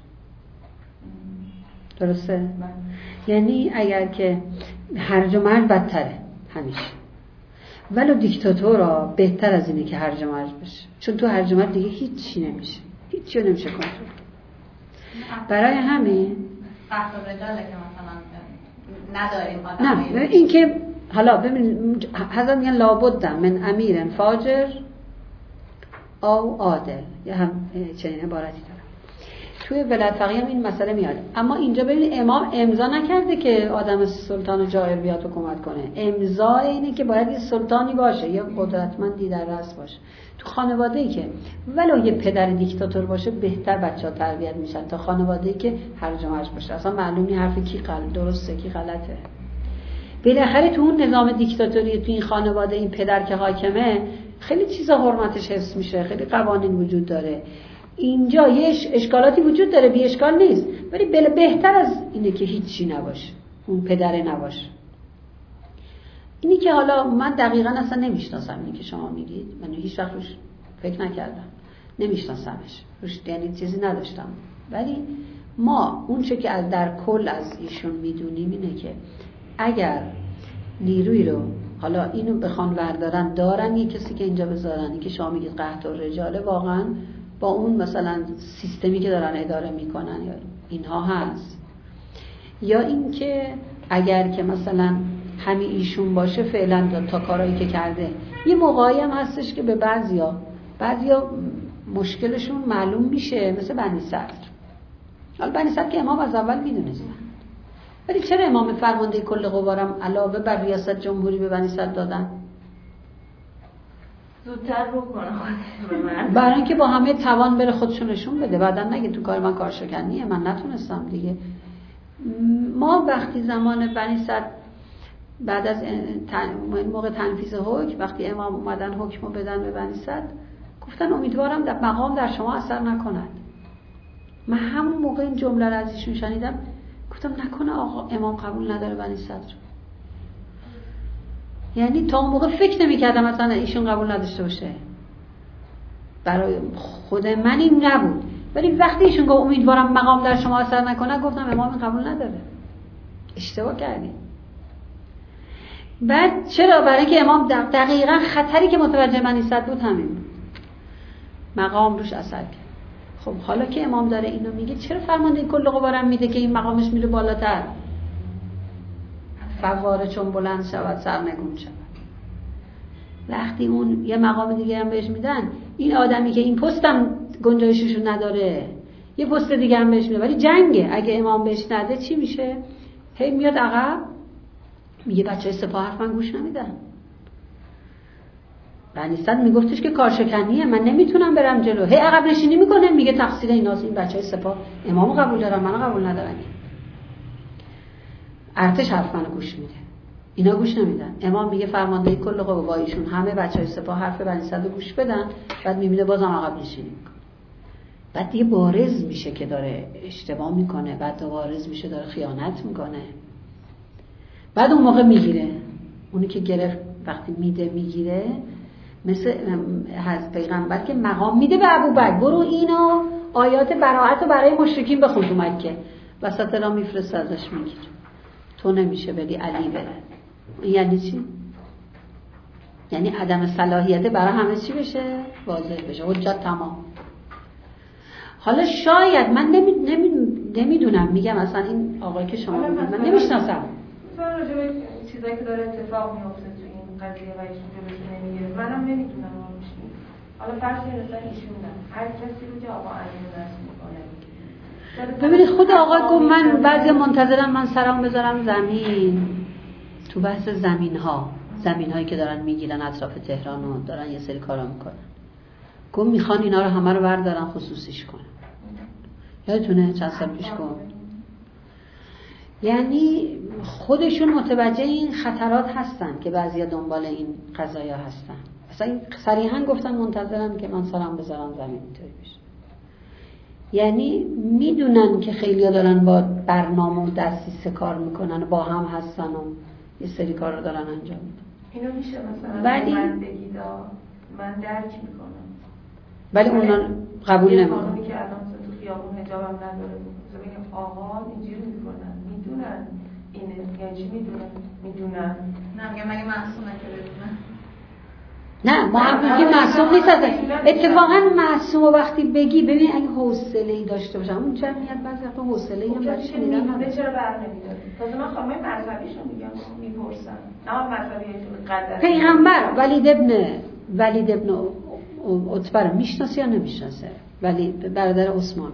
درسته؟ یعنی اگر که هرج و مرج بدتره همیشه، ولو دیکتاتورا بهتر از اینه که هرج و مرج بشه، چون تو هرج و مرج دیگه هیچی نمیشه، هیچی نمیشه کنترل. برای همین قهر رجاله که مثلا نداریم آدم. نه این که حالا ببین حضرت میگن لابد من امیر فاجر او عادل، یا هم چنین عبارتی داره توی ولایت فقیه هم این مسئله میاد. اما اینجا ببینید امام امضا نکرده که آدم سلطان جائر بیاد حکومت کنه. امضا اینه که باید یه سلطانی باشه یا قدرتمندی در رأس باشه. تو خانواده‌ای که ولو یه پدر دیکتاتور باشه بهتر بچه‌ها تربیت میشن تا خانواده‌ای که هرج و مرج باشه. اصلا معلوم نیست حرف کی غلط درسته کی غلطه. بالاخره تو اون نظام دیکتاتوری تو این خانواده این پدر که حاکمه خیلی چیزا حرمتش حفظ میشه، خیلی قوانین وجود داره. اینجا یه اشکالاتی وجود داره، بی اشکال نیست، ولی بهتر از اینه که هیچی نباشه، اون پدره نباشه. اینی که حالا من دقیقاً اصلا نمیشناسم اینی که شما میگید، من هیچ وقت روش فکر نکردم، نمیشناسمش، روش یعنی چیزی نداشتم. ولی ما اون چه که از در کل از ایشون میدونیم اینه که اگر نیروی رو حالا اینو بخوان وردارن دارن یه کسی که اینجا بذارن، این که شما میگید قحط الرجال واقعاً با اون مثلا سیستمی که دارن اداره میکنن یا اینها هست، یا این که اگر که مثلا همین ایشون باشه فعلا تا کارهایی که کرده. یه موقعی هم هستش که به بعضیا بعضیا مشکلشون معلوم میشه، مثل بنی صدر. حالا بنی صدر که امام از اول میدونستن، ولی چرا امام فرمانده کل قوارم علاوه بر ریاست جمهوری به بنی صدر دادن؟ زودتر رو کنه خودش به من، برای اینکه با همه توان بره خودشون نشون بده، بعدا نگه تو کار من کارشکنیه، من نتونستم دیگه. ما وقتی زمان بنی صدر بعد از موقع تنفیذ حکم، وقتی امام اومدن حکمو بدن به بنی صدر، گفتن امیدوارم در مقام در شما اثر نکند. من همون موقع این جمله رو از ایشون شنیدم، گفتم نکنه آقا امام قبول نداره بنی صدر. یعنی تا اون موقع فکر نمی‌کردم مثلا ایشون قبول نداشته باشه. برای خود من این نبود، ولی وقتی ایشون گفت امیدوارم مقام در شما اثر نکنه، گفتم امام قبول نداره. اشتباه کردیم. بعد چرا؟ برای که امام دقیقاً خطری که متوجه بنی صدر بود همین بود. مقام روش اثر کرد. خب حالا که امام داره اینو میگه، چرا فرمانده کل قوارم میده که این مقامش میره بالاتر؟ فواره چون بلند شود سرنگون شود. وقتی اون یه مقام دیگه هم بهش میدن، این آدمی که این پستم گنجایششو نداره یه پست دیگه هم بهش میده، ولی جنگه. اگه امام بهش نده چی میشه؟ هی میاد عقب میگه بچهای سپاه حرف من گوش نمیدن. بنی صدر میگفتش که کارشکنیه، من نمیتونم برم جلو، هی عقب نشینی میکنه، میگه تقصیر ایناست، این بچهای سپاه امامو قبول دارن منو قبول ندارن. ارتش حرف منو گوش میده، اینا گوش نمیدن. امام میگه فرمانده کل قوا ایشون همه بچهای سپاه حرف بنی صدر رو گوش بدن، بعد میبینه بازم عقب نشینی میکنه. بعد دیگه بارز میشه که داره اشتباه میکنه، بعد بارز میشه داره خیانت میکنه. بعد اون موقع میگیره، اونی که گرفت وقتی میده میگیره، مثل حضرت پیغمبر که مقام میده به ابوبکر، برو اینو آیات براءت رو برای مشرکین بخون تو مکه، وسط را میفرسته ازش میگیره، تو نمیشه بدی علی بره. این یعنی چی؟ یعنی عدم صلاحیت برای همه چی بشه؟ واضح بشه، حجت تمام. حالا شاید من نمی... نمی... نمیدونم، میگم اصلا این آقای که شما میگید من نمیشناسم، مثلا راجع به چیزایی که داره اتفاق میفته تو این قضیه و ایشون جلوش نمیگیره، منم نمیدونم واقعا. حالا فرض کنید مثلا ایشون نه، هر کسی رو که آقا علی نصب میکنه، ببینید خود آقا گفت من بعضی منتظرم من سرام بذارم زمین، تو بحث زمین ها، زمین هایی که دارن میگیرن اطراف تهران و دارن یه سری کارا میکنن، گفت میخوان اینا رو همه رو بردارن خصوصیش کنن. یادتونه چند سال پیش گفت؟ یعنی خودشون متوجه این خطرات هستن که بعضیا دنبال این قضایا هستن. اصلا صریحا گفتن منتظرم که من سرم بذارم زمین اینطوری بشه. یعنی میدونن که خیلیا دارن با برنامه و دستیسه کار میکنن، با هم هستن و یه سری کار رو دارن انجام میدن. اینو میشه مثلا ولی من بگید من درک میکنم، ولی اونا قبول یه نمیکنن. خانمی که الان تو خیابون حجابم نداره، مثلا بگم آقا اینجوری میکنن، میدونن اینه، یعنی چی میدونن؟ میدونن. نه میگم مگه معصومه که بدونن؟ نه ما هم میگیم معصوم نیست. اتفاقا معصوم وقتی بگی ببین اگه حوصله‌ای داشته باشم، اون جمعیت بعضی وقتا حوصله‌ای هم برای شنیدن نداره. چرا بر نمیداره؟ تازه من خانمای مذهبیشو میگم میپرسن، نه مذهبیشون قدر پیغمبر ولید ابن ولید ابن عتبه میشناسه یا نمیشناسه؟ ولی برادر عثمان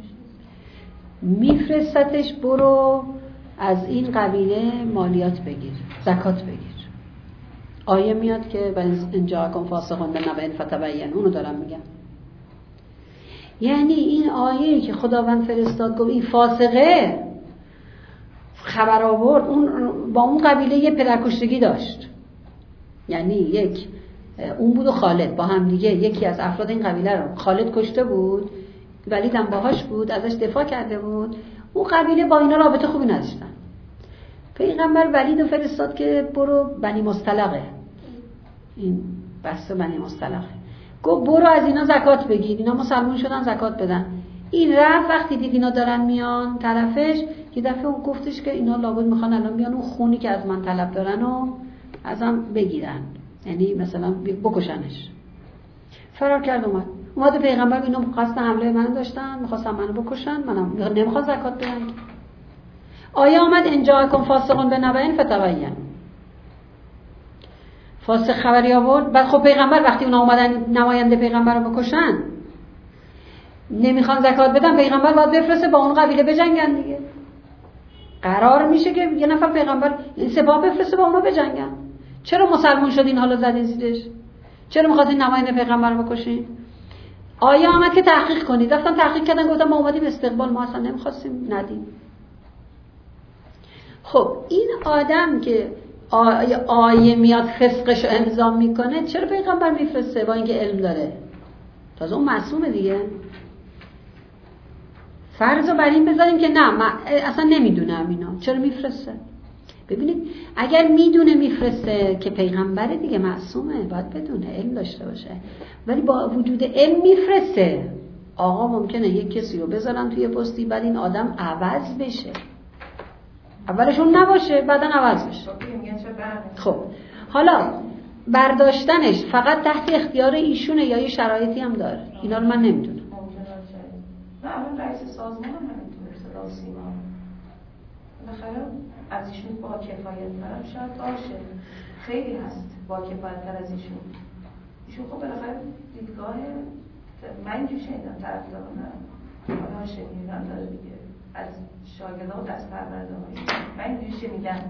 میفرستتش برو از این قبیله مالیات بگیر، زکات بگیر. آیه میاد که ان جاءکم فاسق بنبأ فتبین، اونو دارم میگم. یعنی این آیه که خداوند فرستاد گفت این فاسقه، خبر آورد، اون با اون قبیله یه پدرکشتگی داشت، یعنی یک اون بود و خالد با هم دیگه، یکی از افراد این قبیله رو خالد کشته بود، ولید هم باهاش بود، ازش دفاع کرده بود. اون قبیله با اینا رابطه خوبی نداشتن. پیغمبر ولید رو فرستاد که برو بنی مصطلقه، این بحث بنی مصطلقه، گفت برو از اینا زکات بگیر، اینا مسلمون شدن زکات بدن. این رفت وقتی دید اینا دارن میان طرفش، یه دفعه اون گفتش که اینا لابد میخوان الان بیان اون خونی که از من طلب دارن و ازم بگیرن، یعنی مثلا بکشنش. فرار کرد اومد اومد پیغمبر، اینا قصد حمله من داشتن، میخواستن منو بکشن، منم نمیخوام زکات بدم. آیه آمد ان جاءکم فاسق بنبأ فتبین، فاسق خبری آورد. بعد خب پیغمبر وقتی اونا اومدن نماینده پیغمبر رو بکشن، نمیخوان زکات بدن، پیغمبر باید بفرسته با اون قبیله بجنگن دیگه. قرار میشه که یه نفر پیغمبر سپاه بفرسته با اونا بجنگن. چرا مسلمون شدین حالا زدین زیرش؟ چرا میخواستین نماینده پیغمبر رو بکشین؟ آیه آمد که تحقیق کنید. رفتن تحقیق کردن، گفتن ما اومدیم استقبال، ما اصلا نمیخواستیم ندیم. خب این آدم که آیه, آیه میاد فسقش رو الزام میکنه، چرا پیغمبر میفرسته با اینکه علم داره؟ تازه اون معصومه دیگه. فرض رو بر این بذاریم که نه من اصلا نمیدونم اینا، چرا میفرسته؟ ببینید اگر میدونه میفرسته که پیغمبره دیگه معصومه، باید بدونه، علم داشته باشه. ولی با وجود علم میفرسته. آقا ممکنه یک کسی رو بذارن توی پستی بعد این آدم عوض بشه، اولشون نباشه بعدن عوض بشه. خب حالا برداشتنش فقط تحت اختیار ایشونه یا یه شرایطی هم داره؟ اینا رو من نمیدونم. نه الان رئیس سازمان هم همینطور، صدا و سیما بالاخره از ایشون با کفایت ترم شاید باشه، خیلی هست با کفایت تر از ایشون. ایشون خب بالاخره دیدگاه، من اینجور شنیدم طرفدارانم حالا شنیدم داره دیگه از شاگردان و دست پرورده هایی، من اینجور شنیدم.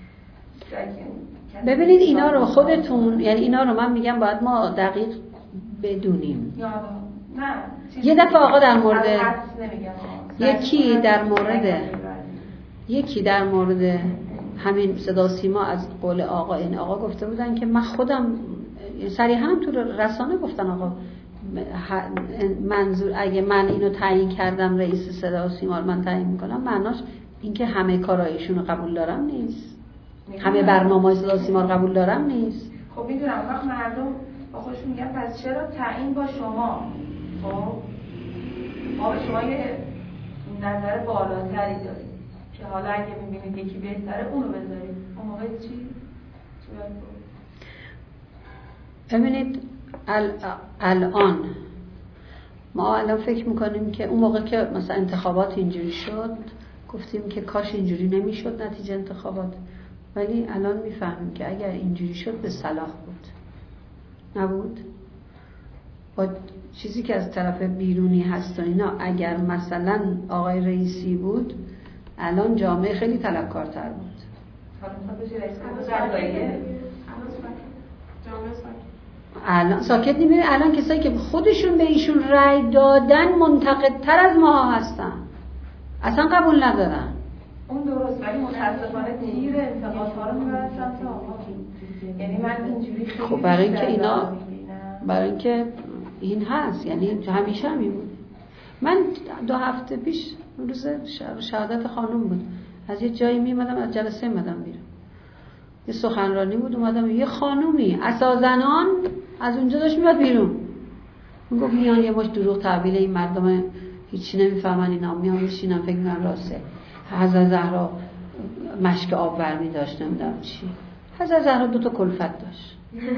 ببینید اینا رو خودتون، یعنی اینا رو من میگم باید ما دقیق بدونیم. نه یه دفعه آقا در مورد یکی در مورد یکی در مورد همین صدا سیما از قول آقا، این آقا گفته بودن که من خودم صریحا هم تو رسانه گفتن آقا منظور اگه من اینو تعیین کردم رئیس صدا سیما من تعیین میکنم، معناش اینکه همه کارایشون رو قبول دارم نیست، همه برنامه‌های صدا سیما رو قبول دارم نیست. خب میدونم وقت مردم با خودشون میگن پس چرا تعیین با شما؟ خب ما به شما یه نظر بالاتری داریم که حالا اگه میبینید یکی بهتره اونو بذارید، اون موقع چی؟ ببینید الان ما الان فکر میکنیم که اون موقع که مثلا انتخابات اینجوری شد گفتیم که کاش اینجوری نمیشد نتیجه انتخابات، ولی الان میفهمیم که اگر اینجوری شد به صلاح بود، نبود با چیزی که از طرف بیرونی هست و اینا. اگر مثلا آقای رئیسی بود الان جامعه خیلی طلبکارتر بود. الان ساکت نمیره. الان کسایی که خودشون به ایشون رأی دادن منتقدتر از ما هستن، اصلا قبول ندارن. اون درست، ولی متاسفانه تیر انتقادها رو میبرن سمت آقا. یعنی من اینجوری خیلی خب برای اینکه اینا برای اینکه این هست، یعنی همیشه همین بود. من دو هفته پیش روز شهادت خانم بود، از یه جایی میمدم، از جلسه میمدم بیرون، یه سخنرانی بود، اومدم یه خانومی عصازنان از اونجا داشت میاد بیرون، میگفت میان یه مش دروغ تحویل این مردم هیچی نمیفهمن، اینا میان میشینن فکر میکنن راسته. حضرت زهرا مشک آب برمی داشت، نمیدونم چی. حضرت زهرا دو تا کلفت داشت.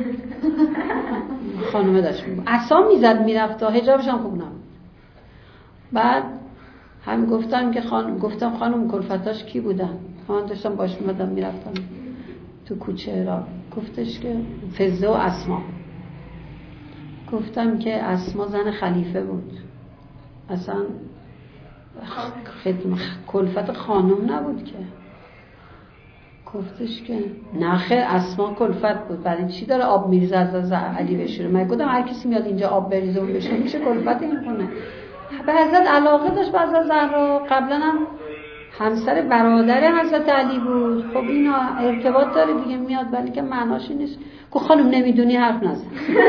خانومه داشت عصا میزد میرفت تا حجابش هم خوب نبود. بعد هم گفتم که خانم گفتم خانم کلفتاش کی بودن؟ من داشتم باش میمدم میرفتم تو کوچه را. گفتش که فزه و اسما. گفتم که اسما زن خلیفه بود، اصلا خدمت کلفت خانم نبود که. گفتش که نخیر اسما کلفت بود، برای چی داره آب میریزه از علی بشوره؟ من گفتم هر کسی میاد اینجا آب بریزه و بشوره میشه کلفت این کنه. به حضرت علاقه داشت، به حضرت زهرا. قبلا هم همسر برادر حضرت علی بود. خب اینا ارتباط داره دیگه، میاد، ولی که معناش این نیست که خانم نمیدونی حرف نزن.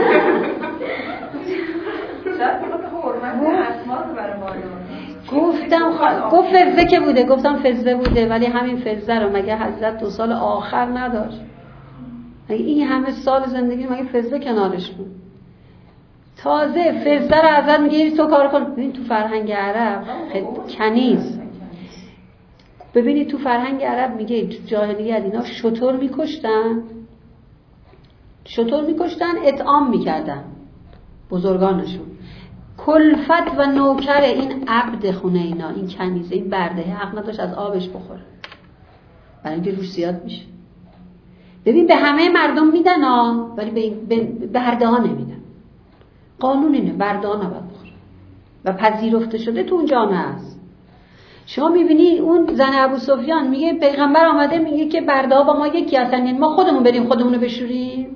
شاید فقط حرمت اسما رو برای بالا. گفتم خ... گفت فزه که بوده، گفتم فزه بوده، ولی همین فزه رو مگه حضرت دو سال آخر نداشت؟ مگه این همه سال زندگی مگه فزه کنارش بود؟ تازه فزه رو حضرت میگه تو کار کن. ببین تو فرهنگ عرب کنیز، ببینید تو فرهنگ عرب میگه تو جاهلیت اینا شتر میکشتن، شتر میکشتن اطعام میکردن بزرگانشون. کلفت و نوکر این عبد خونه اینا، این کنیزه، این برده حق نداشت از آبش بخوره، برای اینکه روش زیاد میشه. ببین به همه مردم میدن ها، ولی به, به برده ها نمیدن. قانون اینه برده ها نباید بخوره و پذیرفته شده تو اون جامعه است. شما میبینی اون زن ابو سفیان میگه پیغمبر آمده میگه که برده ها با ما یکی هستن، یعنی ما خودمون بریم خودمونو بشوریم.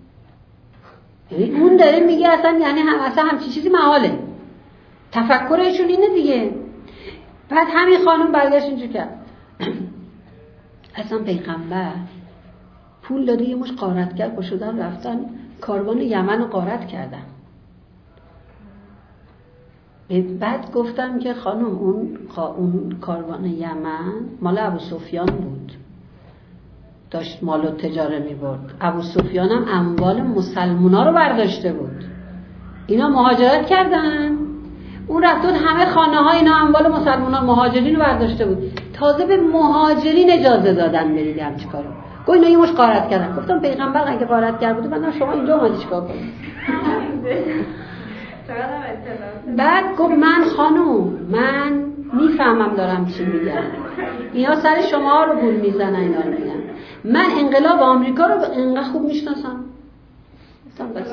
اون داره میگه اصلا یعنی هم اصلا همچی چیزی محاله. تفکرشون اینه دیگه. بعد همین خانم برگشت اینجور کرد اصلا پیغمبر پول داده یه مش غارتگر با شدن رفتن کاروان یمن رو غارت کردن. بعد گفتم که خانم اون اون کاروان یمن مال ابو سفیان بود، داشت مالو تجاره می برد. ابو سفیان هم اموال مسلمونا رو برداشته بود. اینا مهاجرت کردن، اون رفت بود همه خانه ها اینا اموال مسلمونا مهاجرین رو برداشته بود. تازه به مهاجرین اجازه دادن برید هم چی کارو. گفت اینا یه مش غارت کردن. گفتم پیغمبر اگه غارت کرد بود من شما اینجا اومدی چیکار کنید؟ بعد گفت من خانوم من میفهمم دارم چی میگم، اینا سر شما رو گول میزنن. اینا رو میگن من انقلاب آمریکا رو انقدر خوب میشناسم. گفتم بس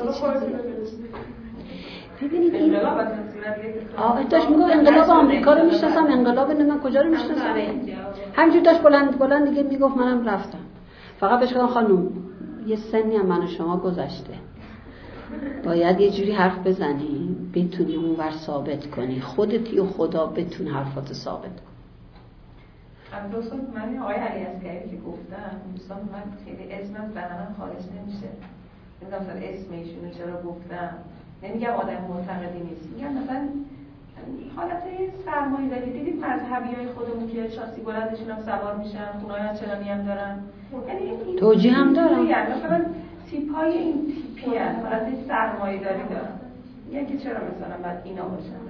ببینید این آه داشت میگه انقلاب آمریکا رو میشناسم، انقلاب نه من کجا رو میشناسم. همینجور داشت بلند بلند دیگه میگفت منم رفتم. فقط بهش گفتم خانم یه سنی هم من و شما گذشته، باید یه جوری حرف بزنی بتونی اونور ثابت کنی، خودتی و خدا بتون حرفاتو ثابت کن. دوستان من آقای علی عسکری که گفتم دوستان من خیلی اسمم زنم خالص نمیشه، نمیدونم مثلا اسم ایشونو چرا گفتم، نمیگم آدم معتقدی نیست، میگم مثلا حالت سرمایه‌داری دیدید مذهبیای خودمون که شاسی بلندشون هم سوار میشن، خونه‌های آنچنانی هم دارن، یعنی توجیه هم دارن، مثلا تیپ‌های این تیپی هست، حالت سرمایه‌داری دارن، میگن که چرا مثلا باید اینا باشن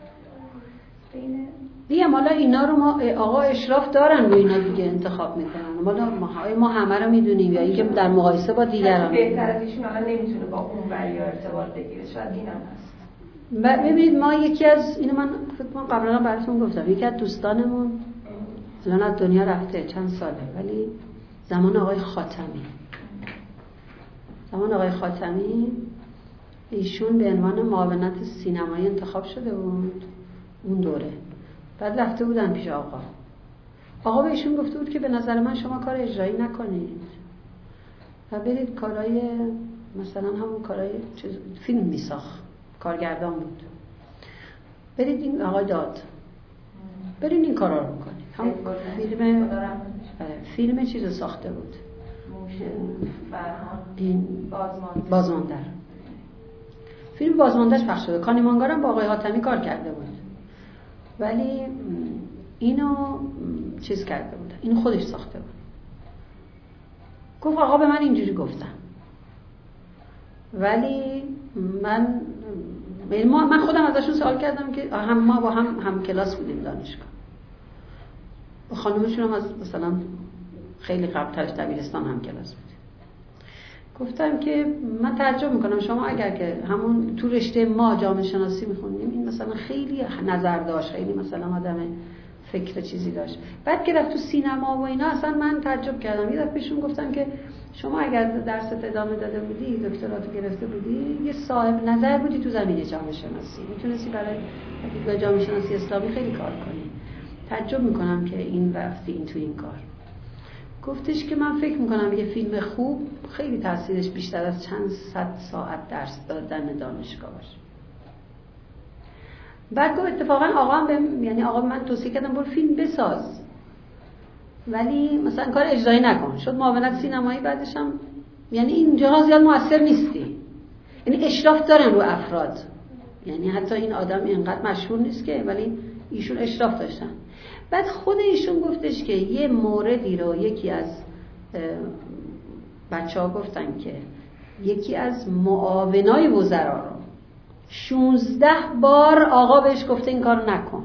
دیگه. مالا اینا رو ما آقا اشراف دارن رو اینا دیگه انتخاب میکنن، مالا ما, ما همه رو میدونیم یا اینکه در مقایسه با دیگران بهتر از ایشون الان نمیتونه با اون وریا ارتباط بگیره، شاید اینم هست. و ببینید ما یکی از اینو من فکر کنم قبلا براتون گفتم، یکی از دوستانمون الان از دنیا رفته چند ساله، ولی زمان آقای خاتمی زمان آقای خاتمی ایشون به عنوان معاونت سینمایی انتخاب شده بود اون دوره. بعد رفته بودن پیش آقا آقا به ایشون گفته بود که به نظر من شما کار اجرایی نکنید و برید کارهای مثلا همون کارهای فیلم میساخت، کارگردان بود، برید این آقای داد برید این کارا رو بکنید. هم فیلم فیلم چیز ساخته بود این بازمانده فیلم بازماندهش پخش شده، کانیمانگار هم با آقای حاتمی کار کرده بود، ولی اینو چیز کرده بود، اینو خودش ساخته بود. گفت آقا به من اینجوری گفتن، ولی من من خودم ازشون سوال کردم که هم ما با هم هم کلاس بودیم دانشگاه، با خانومشون هم از مثلا خیلی قبل‌ترش دبیرستان هم کلاس بودیم. گفتم که من تعجب میکنم شما اگر که همون تو رشته ما جامعه شناسی میخونیم، این مثلا خیلی نظر داشت، خیلی مثلا آدم فکر چیزی داشت، بعد که رفت تو سینما و اینا اصلا من تعجب کردم. یه دفعه پیشون گفتم که شما اگر درست ادامه داده بودی، دکتراتو گرفته بودی، یه صاحب نظر بودی تو زمینه جامعه شناسی، میتونستی برای جامعه شناسی اسلامی خیلی کار کنی. تعجب میکنم که این رفتی این تو این کار. گفتش که من فکر میکنم یه فیلم خوب خیلی تاثیرش بیشتر از چند صد ساعت درس دادن دانشگاه باشه. بعد گفت اتفاقا آقا هم به یعنی آقا من توصیه کردم برو فیلم بساز، ولی مثلا کار اجرایی نکن. شد معاونت سینمایی، بعدش هم یعنی اینجاها زیاد موثر نیستی، یعنی اشراف دارن رو افراد، یعنی حتی این آدم اینقدر مشهور نیست که، ولی ایشون اشراف داشتن. بعد خود ایشون گفتش که یه موردی رو یکی از بچه ها گفتن که یکی از معاونای وزرا رو شونزده بار آقا بهش گفته این کار نکن،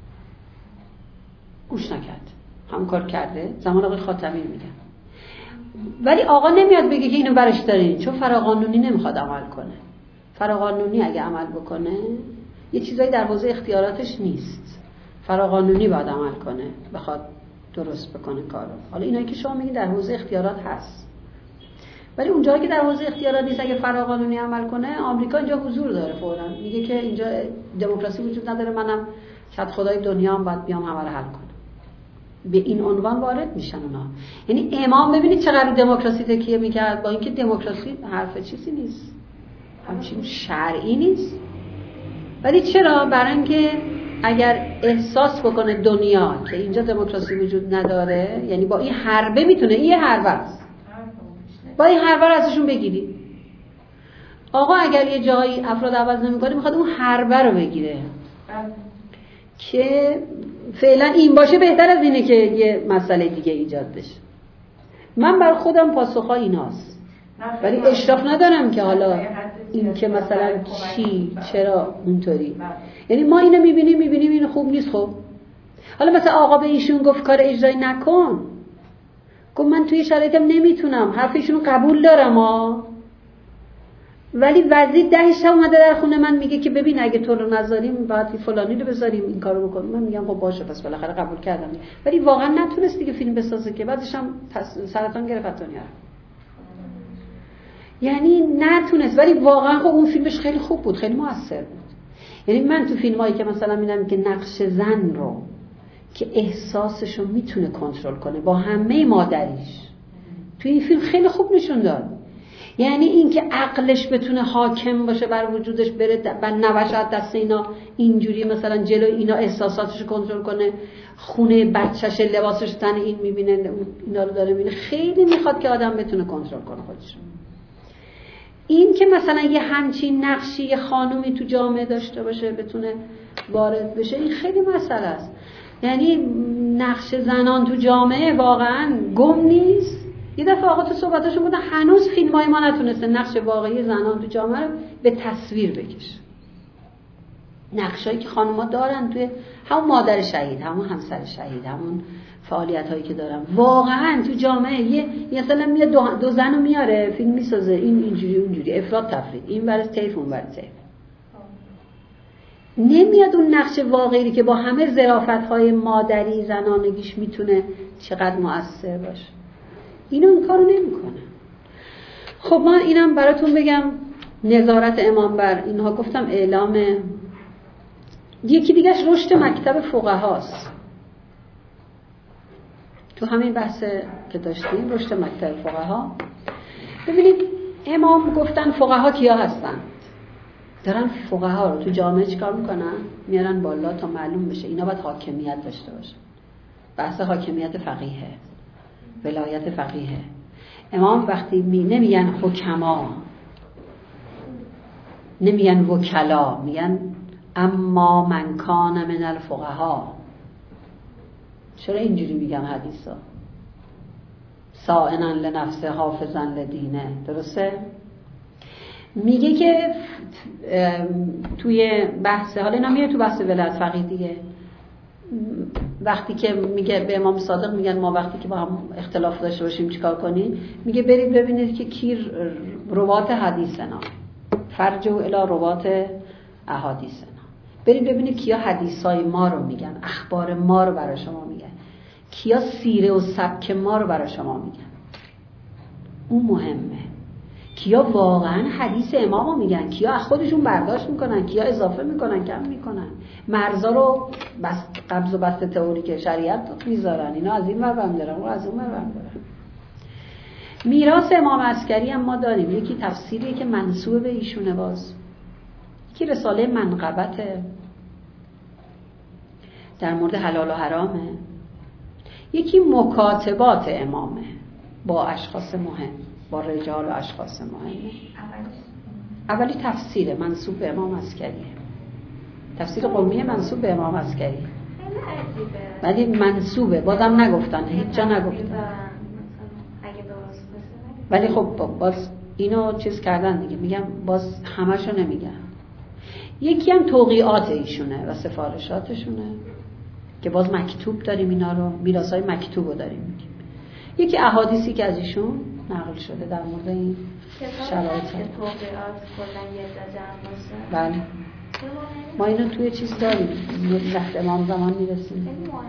گوش نکرد، هم کار کرده. زمان آقای خاتمی میگن، ولی آقا نمیاد بگه که اینو برش دارین، چون فراقانونی نمیخواد عمل کنه. فراقانونی اگه عمل بکنه یه چیزایی در حوزه اختیاراتش نیست، فراقانونی باید عمل کنه بخواد درست بکنه کارو. حالا اینایی که شما میگین در حوزه اختیارات هست، ولی اونجایی که در حوزه اختیارات نیست اگه فراقانونی عمل کنه، آمریکا اینجا حضور داره، فوراً میگه که اینجا دموکراسی وجود نداره، منم کت خدای دنیا هم باید بیام همه رو حل کنم. به این عنوان وارد میشن اونا. یعنی امام ببینید چقدر دموکراسی تکیه میکرد، با اینکه دموکراسی حرف چیزی نیست، همچین شرعی نیست، ولی چرا؟ برای اینکه اگر احساس بکنه دنیا که اینجا دموکراسی وجود نداره، یعنی با این حربه میتونه، این حربه است، با این حربه رو ازشون بگیری. آقا اگر یه جایی افراد عوض نمیکنه، میخواد اون حربه رو بگیره که فعلا این باشه، بهتر از اینه که یه مسئله دیگه ایجاد بشه. من بر خودم پاسخها ایناست، ولی اشراف ندارم که حالا این که مثلا چی چرا اینطوری. یعنی ما اینو میبینیم میبینیم اینو خوب نیست. خب حالا مثلا آقا به ایشون گفت کار اجرایی نکن، گفت من توی شرایطم نمیتونم، حرف ایشون قبول دارم ها، ولی وزیر ده شب اومده در خونه من میگه که ببین اگه تو رو نذاریم باید فلانی رو بذاریم این کارو بکنیم. من میگم خب باشه پس بالاخره قبول کردم. ولی واقعا نتونست دیگه فیلم بسازه که بعدش هم سرطان گرفت دنیا. یعنی نتونست. ولی واقعا خب اون فیلمش خیلی خوب بود، خیلی موثر بود. یعنی من تو فیلمایی که مثلا میبینم که نقش زن رو که احساسش رو میتونه کنترل کنه با همه مادریش، تو این فیلم خیلی خوب نشون داد. یعنی این که عقلش بتونه حاکم باشه بر وجودش، بره و نباشه دست اینا اینجوری مثلا جلوی اینا احساساتش رو کنترل کنه، خونه بچه‌ش لباسش تن این میبینه اینا رو داره میبینه. خیلی میخواد که آدم بتونه کنترل کنه خودش. این که مثلا یه همچین نقشی یه خانومی تو جامعه داشته باشه بتونه وارد بشه، این خیلی مسئله است. یعنی نقش زنان تو جامعه واقعا گم نیست. یه دفعه آقا تو صحبتاشون بودن هنوز فیلمای ما نتونسته نقش واقعی زنان تو جامعه رو به تصویر بکشه. نقشایی که خانم‌ها دارن توی همون مادر شهید، همون همسر شهید، همون فعالیت‌هایی که دارن واقعا تو جامعه یه مثلا میاد دو, دو زنو میاره فیلم میسازه، این اینجوری اونجوری افراط تفرید، این ورز طیف اون ورز طیف. نمیاد اون نقش واقعی که با همه ظرافت‌های مادری زنانگیش میتونه چقدر مؤثر باشه. اینو این کارو نمیکنه. خب من اینم براتون بگم نظارت امام بر اینها گفتم اعلام. یکی دیگهش رشد مکتب فقهاست. تو همین بحث که داشتیم رشد مکتب فقها، ببینید امام گفتن فقها کیا هستن؟ دارن فقها رو تو جامعه چیکار میکنن؟ میارن بالا تا معلوم بشه اینا باید حاکمیت داشته باشن. بحث حاکمیت فقیهه، ولایت فقیهه. امام وقتی می نمیگن حکما، نمیگن وکلا، میگن اما من کان من الفقها. چرا اینجوری میگن حدیثا؟ سائنا لنفسه حافظا لدینه. درسته؟ میگه که توی بحث، حالا اینا میره تو بحث ولایت فقیه دیگه، وقتی که میگه به امام صادق میگن ما وقتی که با هم اختلاف داشته باشیم چیکار کنیم، میگه برید ببینید که کی روات حدیثنا، فرجو الی روات احادیثنا، برید ببینید کیا حدیثای ما رو میگن، اخبار ما رو برای شما میگن، کیا سیره و سبک ما رو برای شما میگن. اون مهمه. کیا واقعا حدیث امام رو میگن، کیا از خودشون برداشت میکنن، کیا اضافه میکنن کم میکنن، مرزا رو بس قبض و بسط تئوریک شریعت میذارن، اینا از این ور برم دارن و از اون ور برم دارن. میراث امام عسکری هم ما داریم. یکی تفسیری که منسوب به ایشونه، باز یکی رساله منقبته در مورد حلال و حرامه، یکی مکاتبات امامه با اشخاص مهم، با رجال و اشخاص مهمه. اولی تفسیر منسوب به امام عسکریه، تفسیر قومی منسوب به امام عسکری، ولی منسوبه، بازم نگفتن، هیچ جا نگفتن، ولی خب باز اینو چیز کردن دیگه، میگم باز همشو نمیگن. یکی هم توقیعات ایشونه و سفارشاتشونه که باز مکتوب داریم، اینا رو میراثای مکتوبو داریم میگیم. یکی احادیثی که از ایشون نقل شده در مورد این شرایط. توقیعات کلا یه جمع بله ما اینو توی چیز داریم، وقت امام زمان میرسیم.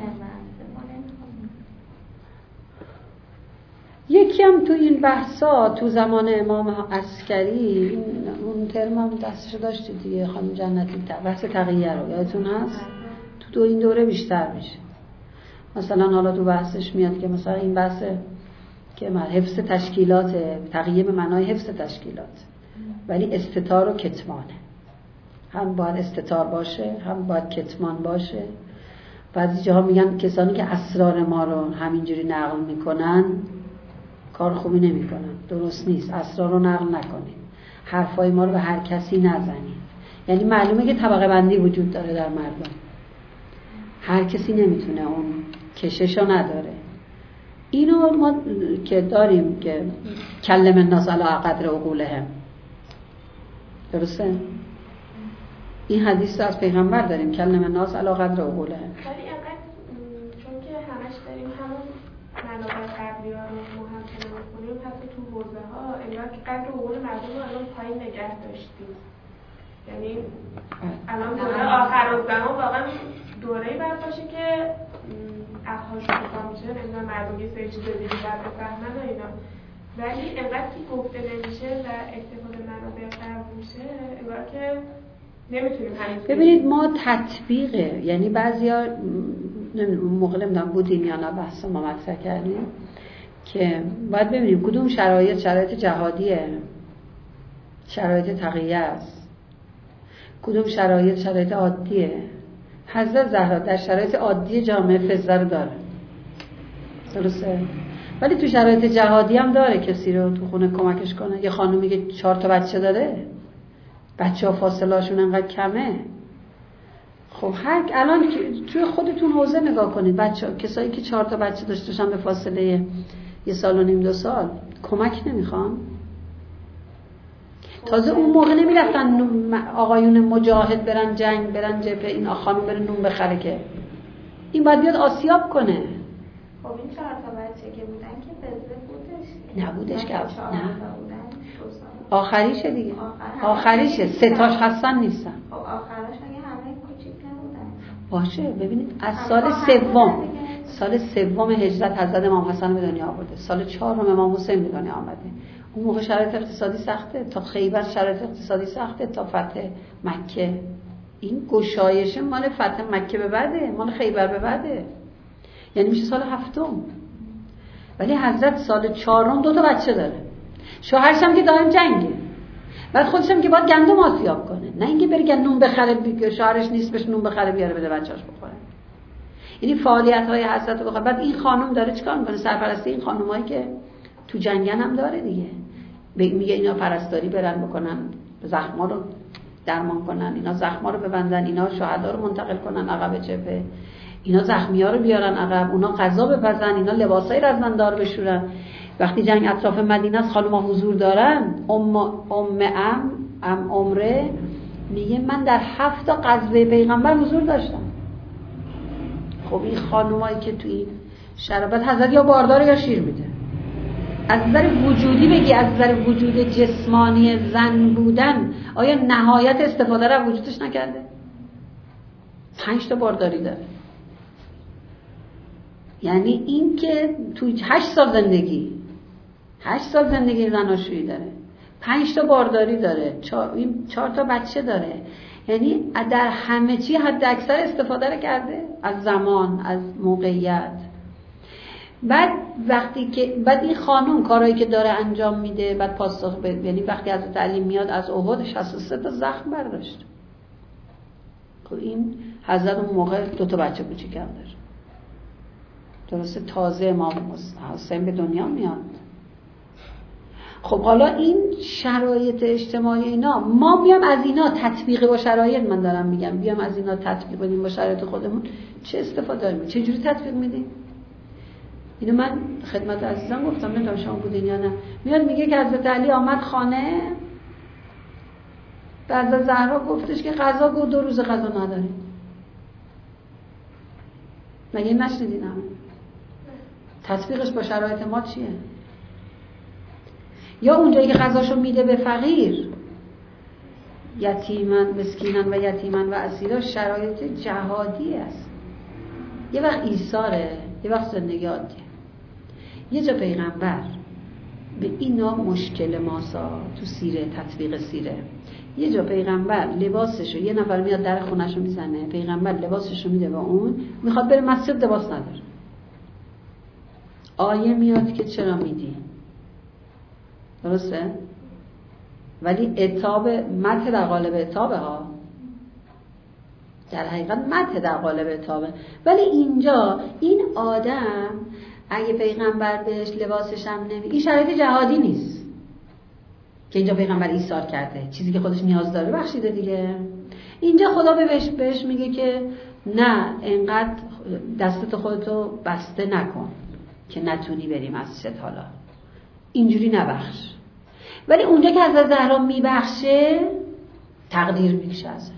یکی هم تو این بحثا تو زمان امام عسکری، اون ترم هم دستشو داشتید دیگه خانم جنتی، بحث تقیه رو یادتون هست؟ تو دو این دوره بیشتر میشه. مثلا حالا تو بحثش میاد که مثلا این بحث که حفظ تشکیلات، تقیه به معنای حفظ تشکیلات، ولی استتار و کتمانه، هم باید استتار باشه هم باید کتمان باشه. بعضی جاها میگن کسانی که اسرار ما رو همینجوری نقل میکنن کار خوبی نمیکنن، درست نیست، اسرار رو نقل نکنید، حرفای ما رو به هر کسی نزنید. یعنی معلومه که طبقه بندی وجود داره در مردم، هر کسی نمیتونه اون کششو نداره. اینو ما که داریم که کلم الناس علی قدر عقولهم، درسته؟ این حدیث رو از پیغمبر داریم، کلم الناس علی قدر عقولهم. ولی اینقدر چون که همش داریم همون منابع قبلی ها رو محاکمه می‌کنیم، حتی تو حوزه ها انگار که قدر حقوق مردم رو الان پایین نگه داشتیم. یعنی الان دوره آخرالزمان واقعا دوره‌ای باید باشه که اخلاق شکوفا میشه، نمیدونم مردم یه سری چیزا دیگه باید بفهمن و اینا، ولی انقدر که گفته نمیشه و استفاده منابع قرض میشه انگار که نمیتونیم همین. ببینید ما تطبیقه، یعنی بعضیا نمیدونم موقع نمیدونم بودیم یا نه بحث ما مطرح کردیم که باید ببینیم کدوم شرایط شرایط جهادیه، شرایط تقیه است، کدوم شرایط شرایط عادیه. حضرت زهرا در شرایط عادی جامعه فضه رو داره، درسته؟ ولی تو شرایط جهادی هم داره کسی رو تو خونه کمکش کنه. یه خانومی که چهار تا بچه داره، بچه ها فاصله هاشون انقدر کمه. خب هر الان توی خودتون حوزه نگاه کنید، بچه ها کسایی که چهار تا بچه داشتن به فاصله یه سال و نیم دو سال کمک نمیخوان. تازه اون موقع نمیرفتن آقایون مجاهد برن جنگ برن جبهه، این خانم بره نون بخره، که این باید بیاد آسیاب کنه. خب این چهار تا بچه که بودن که فضه بودش نبودش که نه آخریشه آخریشه دیگه، آخریشه سه تاش هستن نیستن. خب آخرش اگه همه کوچیک نبودن باشه. ببینید از سال سوم سال سوم هجرت حضرت امام حسن به دنیا آورده، سال چهارم امام حسین به دنیا آمده. اون موقع شرایط اقتصادی سخته، تا خیبر شرایط اقتصادی سخته، تا فتح مکه. این گشایش مال فتح مکه به بعده، مال خیبر به بعده، یعنی میشه سال هفتم. ولی حضرت سال چهارم دو تا بچه داره، شوهرش هم که دائم جنگه، بعد خودش هم که باید گندم آسیاب کنه، نه اینکه بره گندم بخره بی... شوهرش نیست بهش نون بخره بیاره بده بچه‌اش بخوره. یعنی فعالیت‌های حضرت رو بخواد. بعد این خانم داره چیکار می‌کنه؟ سرپرستی این خانمایی که تو جنگن هم داره دیگه. میگه اینا پرستاری برن بکنن، زخما رو درمان کنن، اینا زخما رو ببندن، اینا شهدا رو منتقل کنن عقب جبهه، اینا زخمی‌ها رو بیارن عقب، اونا غذا بپزن، اینا لباسای رزمندار بشورن. وقتی جنگ اطراف مدینه است خانم‌ها حضور دارن، ام ام ام ام عمره میگه من در هفت تا غزوه پیغمبر حضور داشتم. خب این خانمایی که توی شربت حضرت یا باردار یا شیر میده. از نظر وجودی بگی، از نظر وجود جسمانی زن بودن، آیا نهایت استفاده رو وجودش نکرده؟ پنج تا بارداری داره. یعنی این که توی هشت سال زندگی هشت سال زندگی زناشویی داره، پنج تا بارداری داره، چهار, چهار تا بچه داره. یعنی در همه چی حد اکثر استفاده رو کرده از زمان، از موقعیت. بعد وقتی که بعد این خانم کارهایی که داره انجام میده، بعد پاسخ بده. یعنی وقتی از تعلیم میاد از احد شصت و سه تا زخم برداشت. خب این حضرت اون موقع دو تا بچه کوچیک هم داره، درسته؟ تازه امام حسین به دنیا میاد. خب حالا این شرایط اجتماعی اینا، ما بیام از اینا تطبیق با شرایط، من دارم میگم بیام از اینا تطبیق بدیم با شرایط خودمون، چه استفاده داریم؟ چه جوری تطبیق میدیم؟ اینو من خدمت عزیزان گفتم، نمیدونم شما بودین یا نه. میاد میگه که حضرت علی آمد خانه، به حضرت زهرا گفتش که غذا گو دو روز غذا نداریم. مگه نشنیدین همه؟ تطبیقش با شرایط ما چیه؟ یا اونجایی که غذاشو میده به فقیر، یتیمن مسکینن و یتیمن و اسیرا، شرایط جهادی است. یه وقت ایثاره، یه وقت زندگی عادیه. یه جا پیغمبر به اینا مشکل ماسا تو سیره، تطبیق سیره، یه جا پیغمبر لباسشو، یه نفر میاد در خونهشو میزنه، پیغمبر لباسشو میده به اون، میخواد بره مسجد، لباس نداره. آیه میاد که چرا میدی؟ درسته؟ ولی عتاب مدح در قالب عتابه ها، در حقیقت مدح در قالب عتابه. ولی اینجا این آدم اگه پیغمبر بهش لباسش هم نمی، این شرایط جهادی نیست که اینجا پیغمبر ایثار کرده، چیزی که خودش نیاز داره بخشیده دیگه. اینجا خدا بهش بهش میگه که نه، انقدر دستت خودتو بسته نکن که نتونی بریم از شد، حالا اینجوری نبخش. ولی اونجا که حضرت زهرا میبخشه تقدیر میکشه ازش.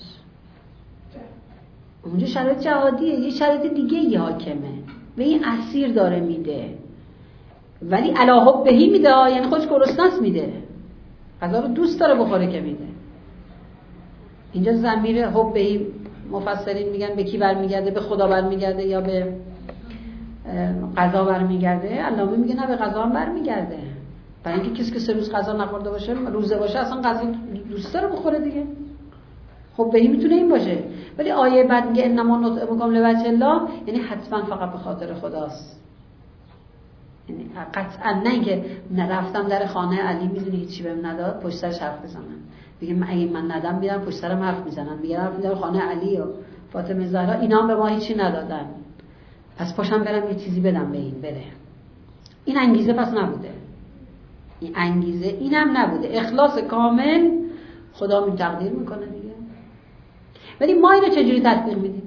اونجا شرایط جهادیه، یه شرایط دیگه یه حاکمه و این اسیر داره میده. ولی علی حبهی میده، یعنی خودش گرسنه‌ست میده، غذا رو دوست داره بخوره که میده. اینجا ضمیر حبهی مفسرین میگن به کی برمیگرده؟ به خدا برمیگرده یا به غذا برمیگرده؟ علامه میگه نه، به غذا هم برمیگرده. برای اینکه کسی که سه روز غذا نخورده باشه، روزه باشه، اصلا غذا دوست داره بخوره دیگه. خب بهی میتونه این باشه. ولی آیه بعد میگه انما نطعمکم لوجه الله، یعنی حتما فقط به خاطر خداست. یعنی قطعا نه اینکه نرفتم در خانه علی میدونی هیچی بهم نداد پشت سرش حرف بزنن، میگه اگه من ندم میرم پشت سرم حرف میزنن، میگه رفتم در خانه علی و فاطمه زهرا اینا هم به ما هیچی ندادن، پس پاشم برم یه چیزی بدم به این بره. این انگیزه پس نبوده، این انگیزه اینم نبوده. اخلاص کامل خدا می تقدیر میکنه دیگه. ولی ما اینو چجوری تطبیق میدیم؟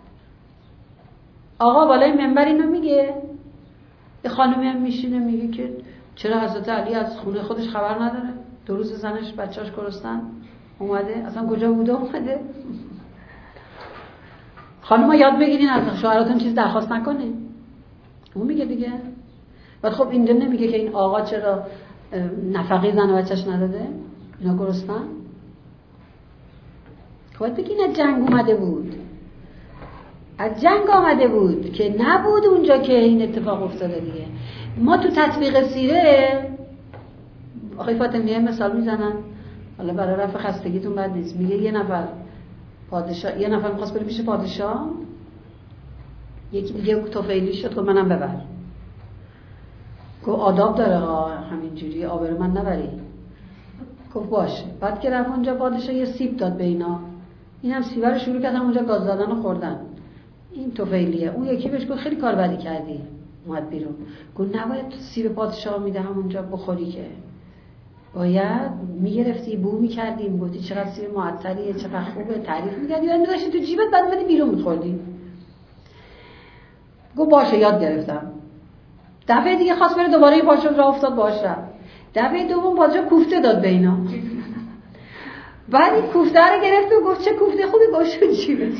آقا بالای منبر اینو میگه، یه خانمی هم میشینه میگه که چرا حضرت علی از خونه خودش خبر نداره؟ دو روز زنش بچه‌اش گرسنن اومده، اصلا کجا بوده اومده؟ خانم‌ها یاد بگیرین از شوهراتون چیز درخواست نکنین. اون میگه دیگه. بعد خب این دل نمیگه که این آقا چرا نفقه زن و بچه‌اش نداده؟ اینا گرسنن. خب بگین از جنگ اومده بود. از جنگ آمده بود که نبود اونجا که این اتفاق افتاده دیگه. ما تو تطبیق سیره آقای فاطمیه مثال میزنن، حالا برای رفع خستگیتون بد نیست، میگه یه نفر پادشاه، یه نفر می‌خواست بره پیش پادشاه، یکی دیگه توفیلی شد که منم ببر. گفت آداب داره ها، همینجوری آبرو من نبری. گفت باشه. بعد که رفت اونجا پادشاه یه سیب داد به اینا، اینم سیب رو شروع کردن اونجا گاز دادن و خوردن. این توفیلیه. اون یکی بهش گفت خیلی کار بدی کردی، اومد بیرون. گفت نباید سیب پادشاه میدهم اونجا بخوری، که باید میگرفتی بو میکردی، میگفتی چقدر سیب معطریه، چقدر خوبه، تعریف میکردی، بعد میذاشتی تو جیبت، بعد میدی بیرون میخوردی. گفت باشه یاد گرفتم. دفعه دیگه خواست بره دوباره این پادشاه راه افتاد باهاش رفت. دفعه دوم پادشاه کوفته داد به اینا. بعد این کوفته رو گرفت و گفت چه کوفته خوبی، گوشو جیبش.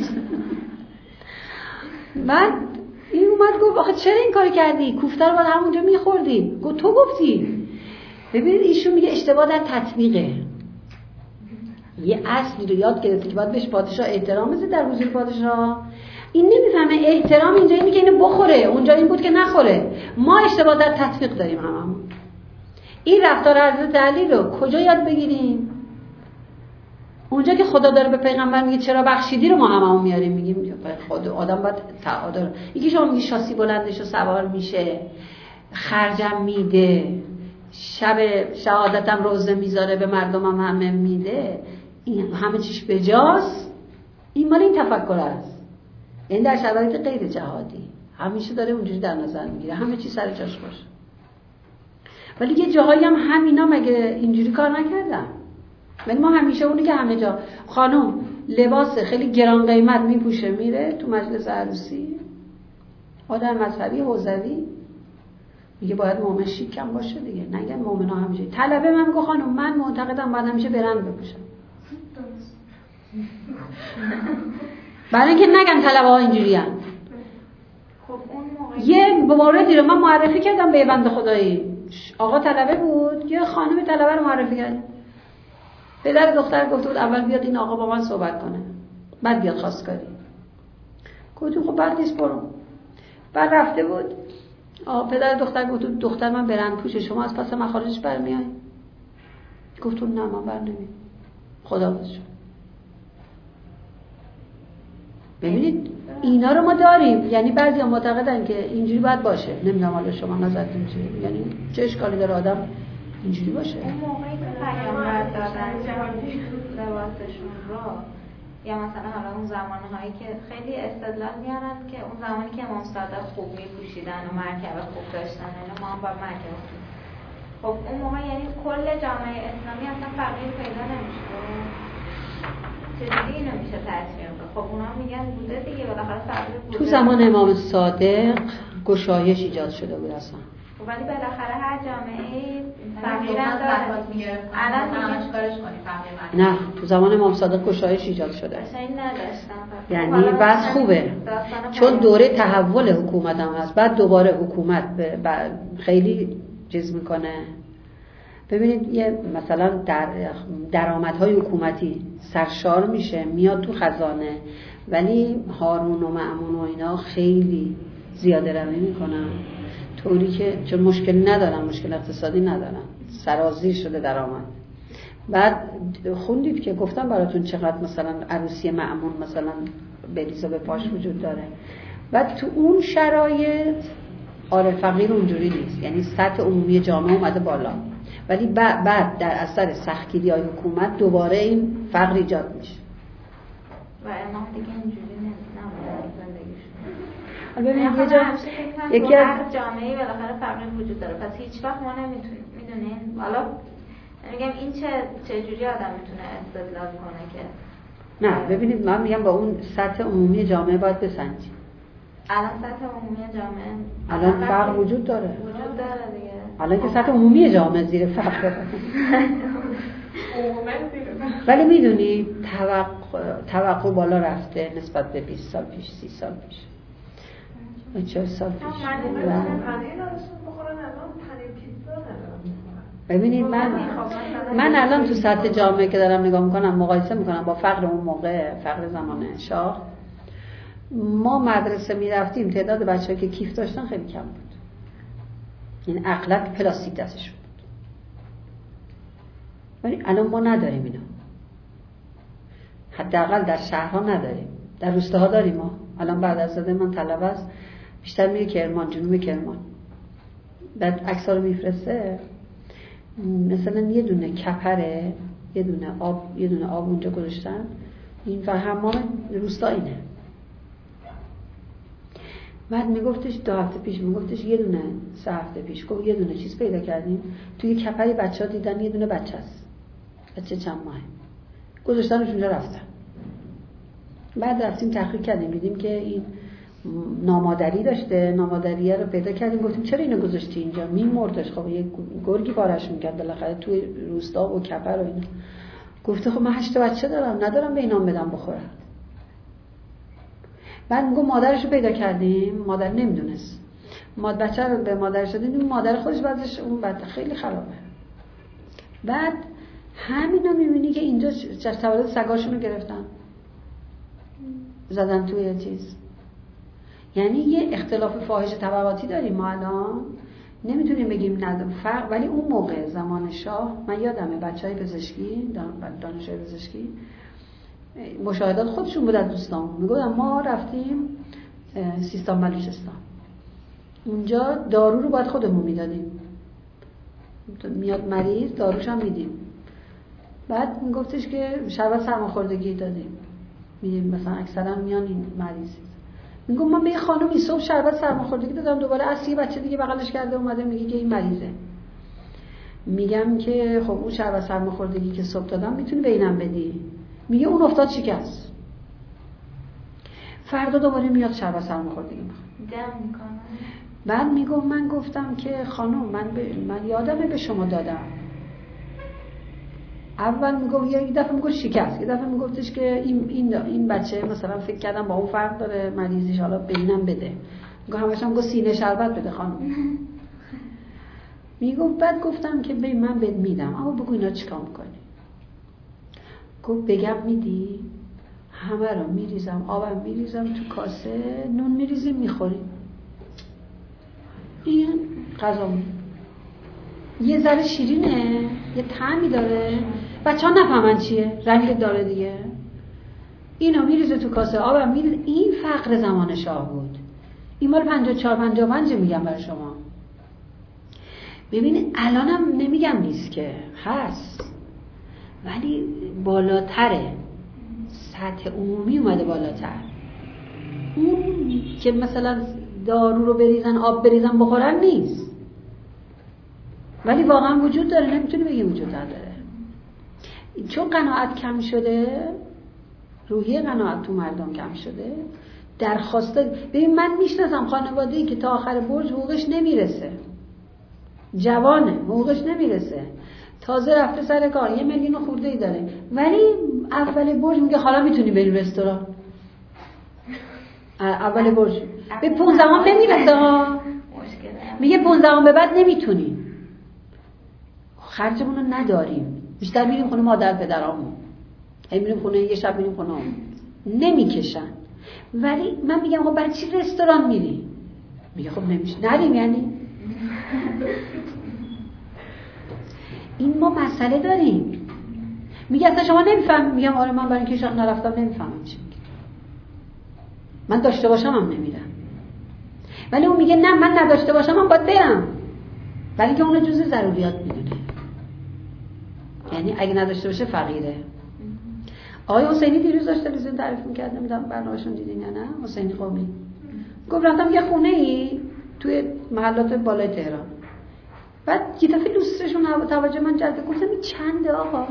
بعد این اومد گفت آخه چرا این کار کردی؟ کوفته رو بعد همونجا میخوردی. گفت تو گفتی. ببینید ایشون میگه اشتباه در تطبیقه. یه اصلی رو یاد گرفته که باید بهش پادشاه احترام بذاره در حضور پادشاه. این نمیفهمه احترام اینجا اینه که اینو بخوره، اونجا این بود که نخوره. ما اشتباه در تطبیق داریم هممون. این رفتار حضرت علی رو کجا یاد بگیریم؟ اونجا که خدا داره به پیغمبر میگه چرا بخشیدی رو ما هممون میاریم میگیم خدا آدم باید تعادل. یکی شما میگی شاسی بلندش رو سوار میشه، خرجم میده، شب شهادتم روزه میذاره، به مردمم همه میده، این همه چیش بجاست. این مال این تفکر است. این در شرایط غیر جهادی همیشه داره اونجوری در نظر میگیره همه چی سر جاش باشه. ولی یه جاهایی هم همینا مگه اینجوری کار نکردن؟ ولی ما همیشه اونی که همه جا خانم لباس خیلی گران قیمت میپوشه میره تو مجلس عروسی، آدم مذهبی حوزوی میگه باید مومن شیک هم باشه دیگه، نگه مومن ها همیشه. طلبه من میگه خانم من معتقدم باید همیشه برند بپوشم، برای اینکه نگن طلبه ها اینجوری هم. خب اون موقع یه موردی رو من معرفی کردم به بنده خدایی، آقا طلبه بود، یه خانم طلبه رو معرفی کردم. پدر دختر گفته بود اول بیاد این آقا با من صحبت کنه بعد بیاد خواستگاری. گفتم خب بعد نیست برو. بعد رفته بود آقا پدر دختر گفت دختر من برند پوشه، شما از پس مخارجش برمیای؟ گفتم نه من بر نمیام. خداحافظ شد. ببینید اینا رو ما داریم، یعنی بعضیا معتقدن که اینجوری باید باشه. نمیدونم حالا شما نظرتون چیه؟ یعنی چه اشکالی داره آدم اینجوری باشه؟ اون موقعی که پیامبر دادن لباسشون رو، یا مثلا حالا اون زمانهایی که خیلی استدلال میارن که اون زمانی که امام صادق خوب میپوشیدن و مرکب خوب داشتن، یعنی ما هم با مرکب خوب. خب اون موقع یعنی کل جامعه اسلامی اصلا تغییر پیدا نمیشه. چجوری اینو میشه تصمیم کنه؟ خب اونا میگن بوده دیگه، بالاخره تغییر بوده. تو زمان امام صادق گشایش ایجاد شده بود اصلا. ولی بالاخره هر جامعه فقیر هم داره. الان همش کارش کنی فقیر. نه تو زمان امام صادق گشایش ایجاد شده. اصلا این نداشتم. یعنی وضع خوبه. چون دوره تحول حکومت هم هست. بعد دوباره حکومت خیلی چیز میکنه. ببینید یه مثلا در درآمدهای حکومتی سرشار میشه میاد تو خزانه، ولی هارون و مأمون و اینا خیلی زیاده روی میکنن، طوری که چون مشکلی ندارن، مشکل اقتصادی ندارن، سرازیر شده درآمد. بعد خوندید که گفتم براتون چقدر مثلا عروسی مأمون مثلا بریزه به پاش وجود داره. بعد تو اون شرایط آره فقیر اونجوری نیست، یعنی سطح عمومی جامعه اومده بالا، ولی بعد در اثر سختگیری های حکومت دوباره این فقر ایجاد میشه و امام دیگه اینجوری نمونه زندگیشون. ببینید یه جا یکی از جامعه بالاخره فقر وجود داره، پس هیچ وقت ما نمیتونیم میدونین حالا میگم این چه چه جوری آدم میتونه استدلال کنه که نه ببینید من میگم با اون سطح عمومی جامعه باید بسنجیم. الان سطح عمومی جامعه الان فقر وجود داره وجود داره دیگه. الان که سطح عمومی جامعه زیر فقر ولی میدونی توقع توقع بالا رفته نسبت به بیست سال پیش، سی سال پیش، چهل سال پیش. ببینید من من الان تو سطح جامعه که دارم نگاه میکنم مقایسه میکنم با فقر اون موقع، فقر زمان شاه. ما مدرسه میرفتیم تعداد بچه‌ها که کیف داشتن خیلی کم بود، این اغلب پلاستیک دستشون بود، ولی الان ما نداریم اینو، حداقل در شهرها نداریم، در روستاها داریم. ما الان بعد از زده من طلبه است بیشتر میره کرمان، جنوب کرمان، بعد عکس‌ها رو میفرسته، مثلا یه دونه کپره، یه دونه آب، یه دونه آب اونجا گذاشتن، این و حمام روستا اینه. بعد میگفتش دو هفته پیش میگفتش یه دونه سه هفته پیش گفت یه دونه چیز پیدا کردیم توی کپری بچه‌ها دیدن یه دونه بچه است، بچه چند ماهه، گذاشتنش اونجا رفتن. بعد رفتیم تحقیق کردیم دیدیم که این نامادری داشته، نامادریه رو پیدا کردیم گفتیم چرا اینو گذاشتی اینجا؟ میمردش، خب یه گرگی پارش میکرد بالاخره توی روستا و کپر و اینا. گفته خب من هشت بچه دارم ندارم به اینام بدم بخورن. بعد میگم مادرش رو پیدا کردیم، مادر نمیدونست، ماد بچه رو به مادرش دادیم، مادر خودش بعدش اون بچه خیلی خرابه. بعد همینا میبینی که اینجا تولد سگاشون رو گرفتن زدن توی چیز. یعنی یه اختلاف فاحش طبقاتی داریم ما الان، نمیتونیم بگیم نداریم فرق. ولی اون موقع زمان شاه من یادمه بچهای پزشکی، دانشجوی پزشکی مشاهدات خودشون بود از دوستان میگفتن ما رفتیم سیستان بلوچستان، اونجا دارو رو باید خودمون میدادیم، میاد مریض داروش هم میدیم. بعد میگفتش که شربت سرماخوردگی دادیم میدیم، مثلا اکثرا میان این مریض میگم من به یه خانمی صبح شربت سرماخوردگی دادم، دوباره اصلی بچه دیگه بغلش کرده اومده میگه که این مریضه. میگم که خب اون شربت سرماخوردگی که صبح دادم میتونی به اینم بدی؟ میگه اون افتاد شکست. فردا دوباره میاد شربت سرماخوردگی میخواد دم میکنه. بعد میگم من گفتم که خانم من ب... من یادمه به شما دادم. اول میگم یه دفعه میگه شکست، یه دفعه میگفتش که این این این بچه مثلا فکر کردم با اون فرق داره مریضیش، حالا به اینم بده. میگم همش هم گفت سینه شربت بده خانم. میگم بعد گفتم که ببین من بهت میدم اما بگو اینا چیکار میکنی؟ گفت بگم میدی؟ همه رو میریزم، آبم میریزم تو کاسه، نون میریزیم میخوریم. این غذامون یه ذره شیرینه، یه طعمی داره، بچه‌ها نفهمن چیه، رنگ داره دیگه. اینو میریزه تو کاسه، آبم میریزه. این فقر زمان شاه بود. این مال پنجاه و چهار پنجاه و پنج میگم برای شما. ببینید الانم نمیگم نیست که هست، ولی بالاتره، سطح عمومی اومده بالاتر. اون که مثلا دارو رو بریزن آب بریزن بخورن نیست، ولی واقعا وجود داره، نمیتونی بگی وجود نداره. چون قناعت کم شده، روحیه قناعت تو مردم کم شده، درخواسته. ببین من میشناسم خانواده‌ای که تا آخر برج حقوقش نمیرسه، جوانه، موقعش نمیرسه، تازه رفته سر کار، یه میلیون خورده ای داره، ولی اول برج میگه حالا میتونی بری رستوران. اول برج به پونزدهم نمیرسه ها، میگه پونزدهم به بعد نمیتونی، خرجمون رو نداریم، بیشتر میریم خونه مادر پدرامون، هی میریم خونه، یه شب میریم خونه همون، نمیکشن. ولی من میگم خب برای چی رستوران میری؟ میگه خب نمیشه نریم. یعنی این ما مسئله داریم. میگه اصلا شما نمیفهم. میگم آره من برای اینکه شما نرفتم نمیفهمم چی میگه، من داشته باشم هم نمیرم. ولی اون میگه نه من نداشته باشم هم باید برم، ولی که اون جزء ضروریات میدونه. یعنی اگه نداشته باشه فقیره. آقای حسینی دیروز داشت تلویزیون تعریف میکرد، نمیدونم برنامه‌شون دیدین یا نه، حسینی قومی گفت رفتم یه خونه ای توی محلات بالای تهران، بعد یه دفعه دوستشون توجه من جلب، گفتم این چنده آقا؟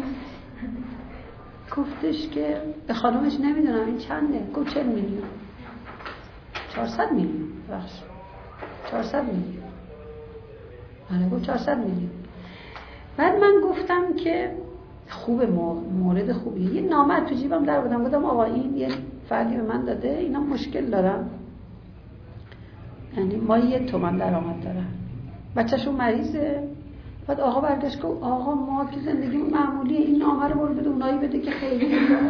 گفتش که به خانومش نمیدونم این چنده. گفت چهل میلیون. چهارصد میلیون. بخش چهارصد میلیون. آره گفت چهارصد میلیون. بعد من گفتم که خوبه، مورد خوبیه. یه نامه تو جیبم در بودم، گفتم آقا این یه فردی به من داده، اینا مشکل دارم، یعنی ما یه تومن درآمد دارم، بچه‌شون مریضه. بعد آقا برگشت گفت آقا ما که زندگی معمولیه، این نامه رو برو بده اونایی بده که خیلی دارن.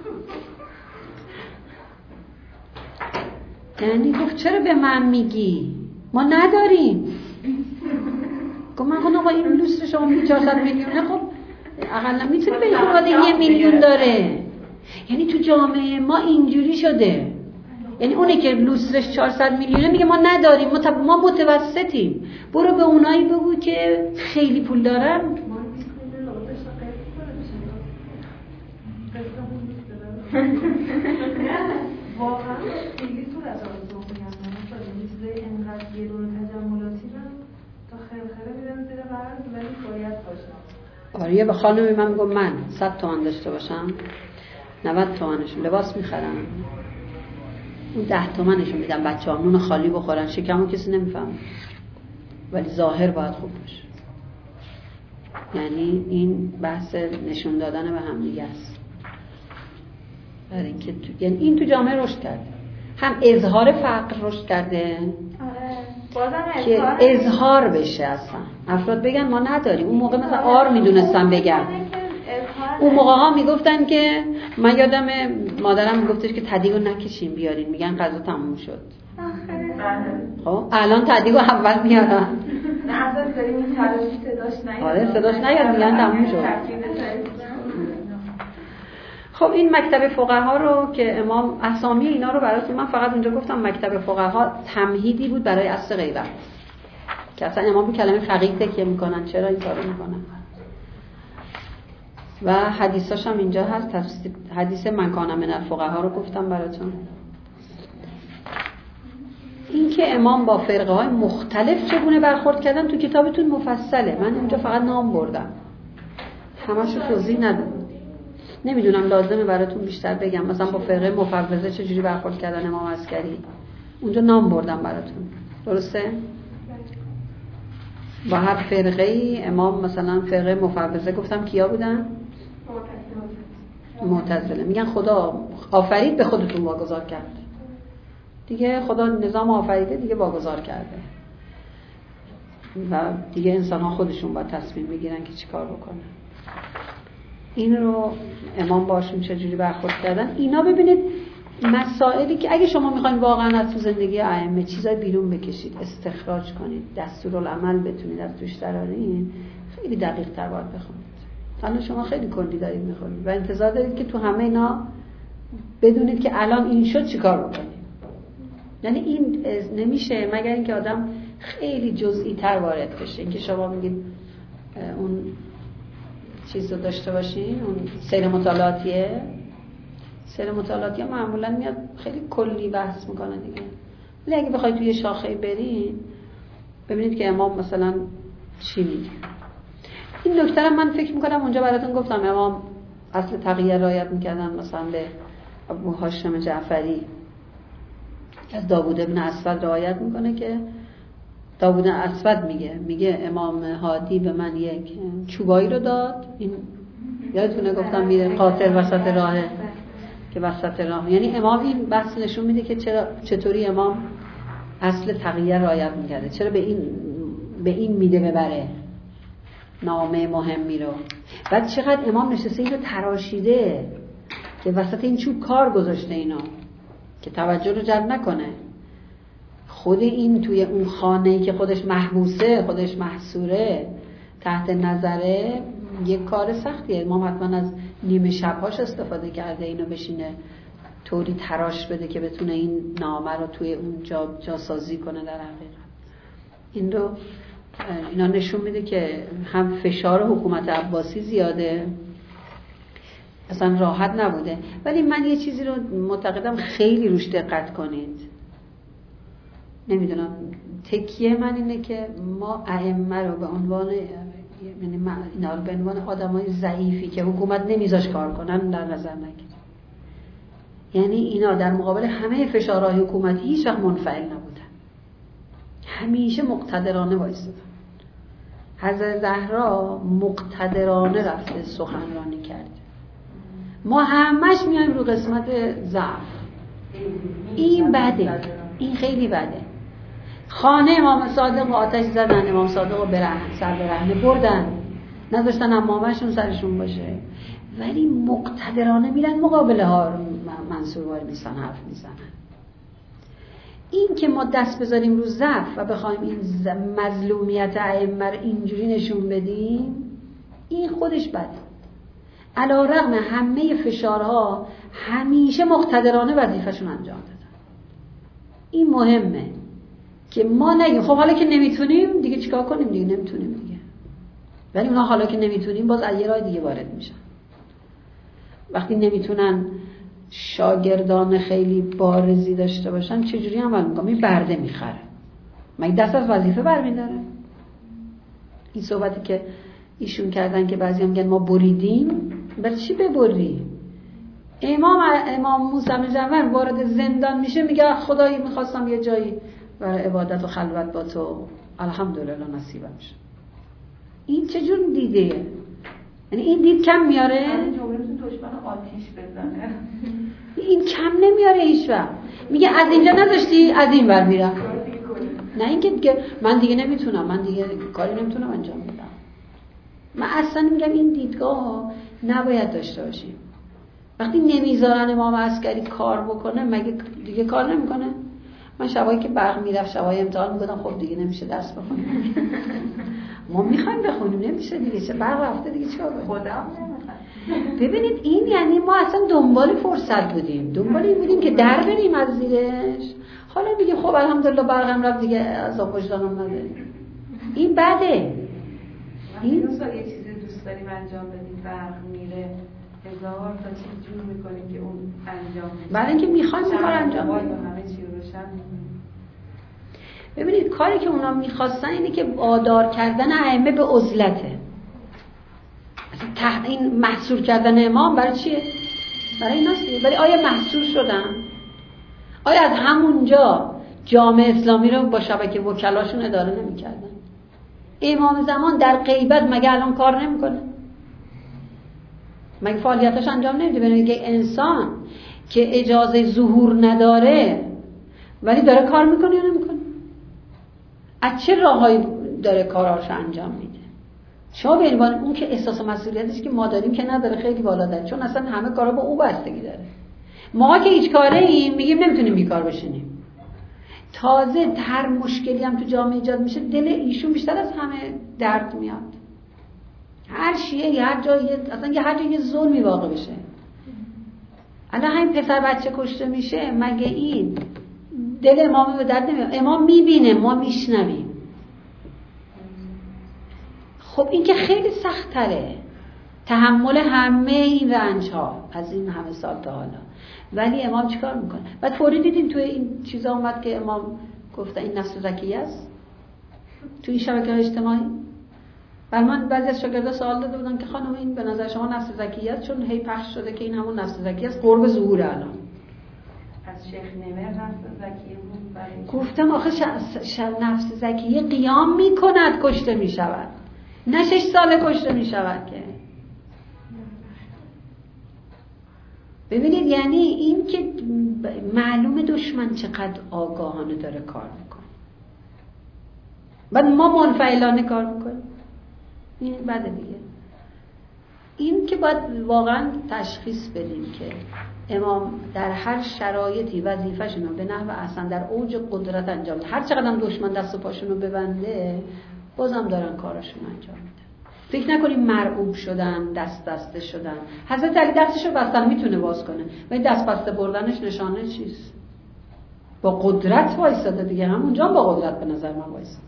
یعنی گفت چرا به من میگی؟ ما نداریم. گفت من خب آقا این لوستر شما میگی چهارصد میلیونه، خب اقلا میتونی به خانواده یه میلیون داره. یعنی تو جامعه ما اینجوری شده، یعنی اونی که لوسترش چهارصد میلیونه میگه ما نداریم، ما متوسطیم، برو به اونایی بگو که خیلی پول دارن. واقعا خیلی طول از آرزو میگم، مثلا یه چیزای انقدر یه دور تجملاتی رو تا خرخره میدن زیر برد، ولی باید باشه. آره به خانمی من میگم من صد تومن داشته باشم نود تومنشو لباس میخرم، اون ده تومنشو میدم بچه ها نون خالی بخورن، شکمو کسی نمیفهمه، ولی ظاهر باید خوب باشه. یعنی این بحث نشون دادن به هم دیگه است. برای اینکه تو... یعنی این تو جامعه رشد کرده، هم اظهار فقر رشد کرده، آره. که اظهار بشه. اصلا افراد بگن ما نداریم. اون موقع مثلا آر میدونستن بگن، اون موقع ها میگفتن که من یادم مادرم میگفتش که تدیگو نکشیم بیارین، میگن غذا تموم شد. خب الان تدیگو اول میارن. نه اصلا داریم این تلاشی صداش نیاد. آره صداش نیاد، میگن تموم شد. خب این مکتب فقها رو که امام اسامی اینا رو براتون، من فقط اونجا گفتم مکتب فقها تمهیدی بود برای اصل غیبت، که اصلا امام به کلمه فقیه تکیه میکنن. چرا این کارو میکنن؟ و حدیثاش هم اینجا هست. حدیث من کان من الفقها رو گفتم براتون. این که امام با فرقه های مختلف چگونه برخورد کردن تو کتابتون مفصله، من اونجا فقط نام بردم، همشو توضیح ندادم. نمیدونم لازمه براتون بیشتر بگم مثلا با فرقه مفوضه چجوری برخورد کردن امام عسکری، اونجا نام بردم براتون، درسته؟ با هر فرقه ای امام مثلا فرقه مفوضه گفتم کیا بودن؟ معتزله. میگن خدا آفرید به خودتون واگذار کرد دیگه، خدا نظام آفریده دیگه واگذار کرده و دیگه انسان ها خودشون باید تصمیم بگیرن که چی کار بکنن. این رو امام باشون چجوری برخورد کردن. اینا ببینید مسائلی که اگه شما میخواین واقعا از تو زندگی ائمه چیزای بیرون بکشید، استخراج کنید، دستورالعمل بتونید از توش درارین، خیلی دقیق تر باید بخونید. الان شما خیلی کلی دارید میخونید و انتظار دارید که تو همه اینا بدونید که الان این شد چیکار بکنید. یعنی این نمیشه مگر اینکه آدم خیلی جزئی تر وارد بشه. اینکه شما میگید اون چیز رو داشته باشین، اون سیر مطالعاتیه، سیر مطالعاتی معمولا میاد خیلی کلی بحث میکنه دیگه. ولی اگه بخواید توی شاخه برین ببینید که امام مثلا چی میگه. این نکته رو من فکر میکنم اونجا براتون گفتم، امام اصل تقیه رعایت میکردن. مثلا به ابو هاشم جعفری از داوود ابن اسود رعایت میکنه که داوود اسود میگه میگه امام هادی به من یک چوبایی رو داد، این یادتونه گفتم میره قاتل وسط راهه که وسط راه، یعنی امام این بحث نشون میده که چرا چطوری امام اصل تقیه رعایت میکرده، چرا به این به این میده ببره نامه مهمی رو. بعد چقدر امام نشسته اینو تراشیده که وسط این چوب کار گذاشته اینا که توجه رو جلب نکنه. خود این توی اون خانه‌ای که خودش محبوسه، خودش محصوره، تحت نظره، یک کار سختیه. امام حتما از نیمه شبهاش استفاده کرده اینو بشینه طوری تراش بده که بتونه این نامه رو توی اون جا جاسازی کنه. در حقیقت این رو اینا نشون میده که هم فشار حکومت عباسی زیاده، اصلا راحت نبوده. ولی من یه چیزی رو معتقدم خیلی روش دقت کنید، نمیدونم تکیه من اینه که ما ائمه رو به عنوان، یعنی اینا رو به عنوان آدمای ضعیفی که حکومت نمیذاش کار کنن در نظر نگیریم. یعنی اینا در مقابل همه فشارهای حکومتی هیچ وقت منفعل نبودن، همیشه مقتدرانه وایسادن. حضرت زهرا مقتدرانه رفته سخنرانی کرده، ما همش میایم رو قسمت ضعف. این بده، این خیلی بده. خانه امام صادق و آتش زدن، امام صادق رو برهن سر برهنه بردن، نذاشتن امامشون سرشون باشه، ولی مقتدرانه میرن مقابله ها منصور واری میسن حرف میزنن. این که ما دست بذاریم رو ضعف و بخوایم این مظلومیت ائمه رو اینجوری نشون بدیم، این خودش بده. علی‌رغم همه فشارها همیشه مقتدرانه وظیفه‌شون انجام دادن. این مهمه که ما نگیم خب حالا که نمیتونیم دیگه چیکار کنیم، دیگه نمیتونیم دیگه، ولی اونا حالا که نمیتونیم باز از یه راه دیگه وارد میشن. وقتی نمیتونن شاگردان خیلی بارزی داشته باشن چجوری عمل میکنم؟ این برده میخره، مگه دست از وظیفه برمیداره؟ این صحبتی که ایشون کردن که بعضی هم میگن ما بریدیم، برای چی ببری؟ امام امام موسی جمعه وارد زندان میشه میگه خدایی میخواستم یه جایی برای عبادت و خلوت با تو، الحمدلله نصیبم شد. این چجور دیده؟ یعنی این دید کم میاره؟ دشمن آتیش بزنه. این کم نمیاره هیچ وقت. میگه از اینجا نداشتی از این ور میرم. نه اینکه دیگه من دیگه نمیتونم، من دیگه کاری نمیتونم انجام بدم. من اصلا میگم این دیدگاه نباید داشته باشیم. وقتی نمیذارن امام عسکری کار بکنه مگه دیگه کار نمیکنه؟ من شبایی که برق میرفت شبای امتحان میگفتم خب دیگه نمیشه دست بخونیم. ما میخوایم بخونیم نمیشه دیگه، چه برق رفته دیگه چیکار کنیم؟ خودم نمیخوام. ببینید این یعنی ما اصلا دنبال فرصت بودیم، دنبال این بودیم که در بریم از زیرش. حالا میگیم خب الحمدلله برقم رفت دیگه عذاب وجدانم نداریم. این بده. این سال یه چیزی دوست داریم انجام بدیم برق میره هزار تا چیز جور میکنیم که اون انجام بشه. برای اینکه میخوایم کار انجام بدیم. همه چی رو روشن میکنیم. ببینید کاری که اونا میخواستن اینه که وادار کردن ائمه به عزلته. تحت این محصور کردن امام برای چیه؟ برای ایناست. ولی آیا محصور شدن؟ آیا از همونجا جامعه اسلامی رو با شبکه وکلاشون اداره نمی‌کردن؟ امام زمان در غیبت مگه الان کار نمی‌کنه؟ مگه فعالیتاش انجام نمیده؟ ببینید که انسان که اجازه ظهور نداره ولی داره کار میکنه یا نمیکنه؟ از چه راهایی داره کاراشو انجام میده؟ شما به عنوان اون که احساس مسئولیتش که ما داریم که نداره خیلی بالاتر، چون اصلا همه کارا با او بستگی داره. ما که هیچ کاره ایم میگیم نمیتونیم بیکار بشینیم. تازه هر مشکلی هم تو جامعه ایجاد میشه دل ایشون بیشتر از همه درد میاد. هر شیعه هر جایی اصلا یه هر جایی یه ظلمی واقع بشه. الان همین پسر بچه کشته میشه مگه این دل امام به درد نمیاد؟ امام میبینه ما میشنویم. خب این که خیلی سخت تره تحمل همه این رنج ها از این همه سال تا حالا. ولی امام چیکار میکنه؟ بعد فوری دیدیم توی این چیزا اومد که امام گفته این نفس زکیه است توی این شبکه اجتماعی. بر من بعضی از شاگردا سوال داده بودن که خانم این به نظر شما نفس زکیه است؟ چون هی پخش شده که این همون نفس زکیه است، قرب ظهور الان. از شیخ نمر نفس زکیه بود و گفتم آخه ش... ش... نفس زکیه قیام میکند کشته میشود، نه شش ساله کشته میشود که. ببینید یعنی این که معلومه دشمن چقدر آگاهانه داره کار میکنه، بعد ما منفعلانه کار میکنیم. این بده دیگه. این که باید واقعا تشخیص بدیم که امام در هر شرایطی وظیفه‌شون رو به نحو احسن در اوج قدرت انجام میده. هر چقدر هم دشمن دست و پاشون رو ببنده بازم دارن کارشون انجام میدن. فکر نکنیم مرعوب شدن، دست دسته شدن. حضرت علی دستشو بستن میتونه باز کنه، ولی دست بسته بردنش نشانه چیست؟ با قدرت وایساده دیگه، همونجا با قدرت به نظر من وایساده.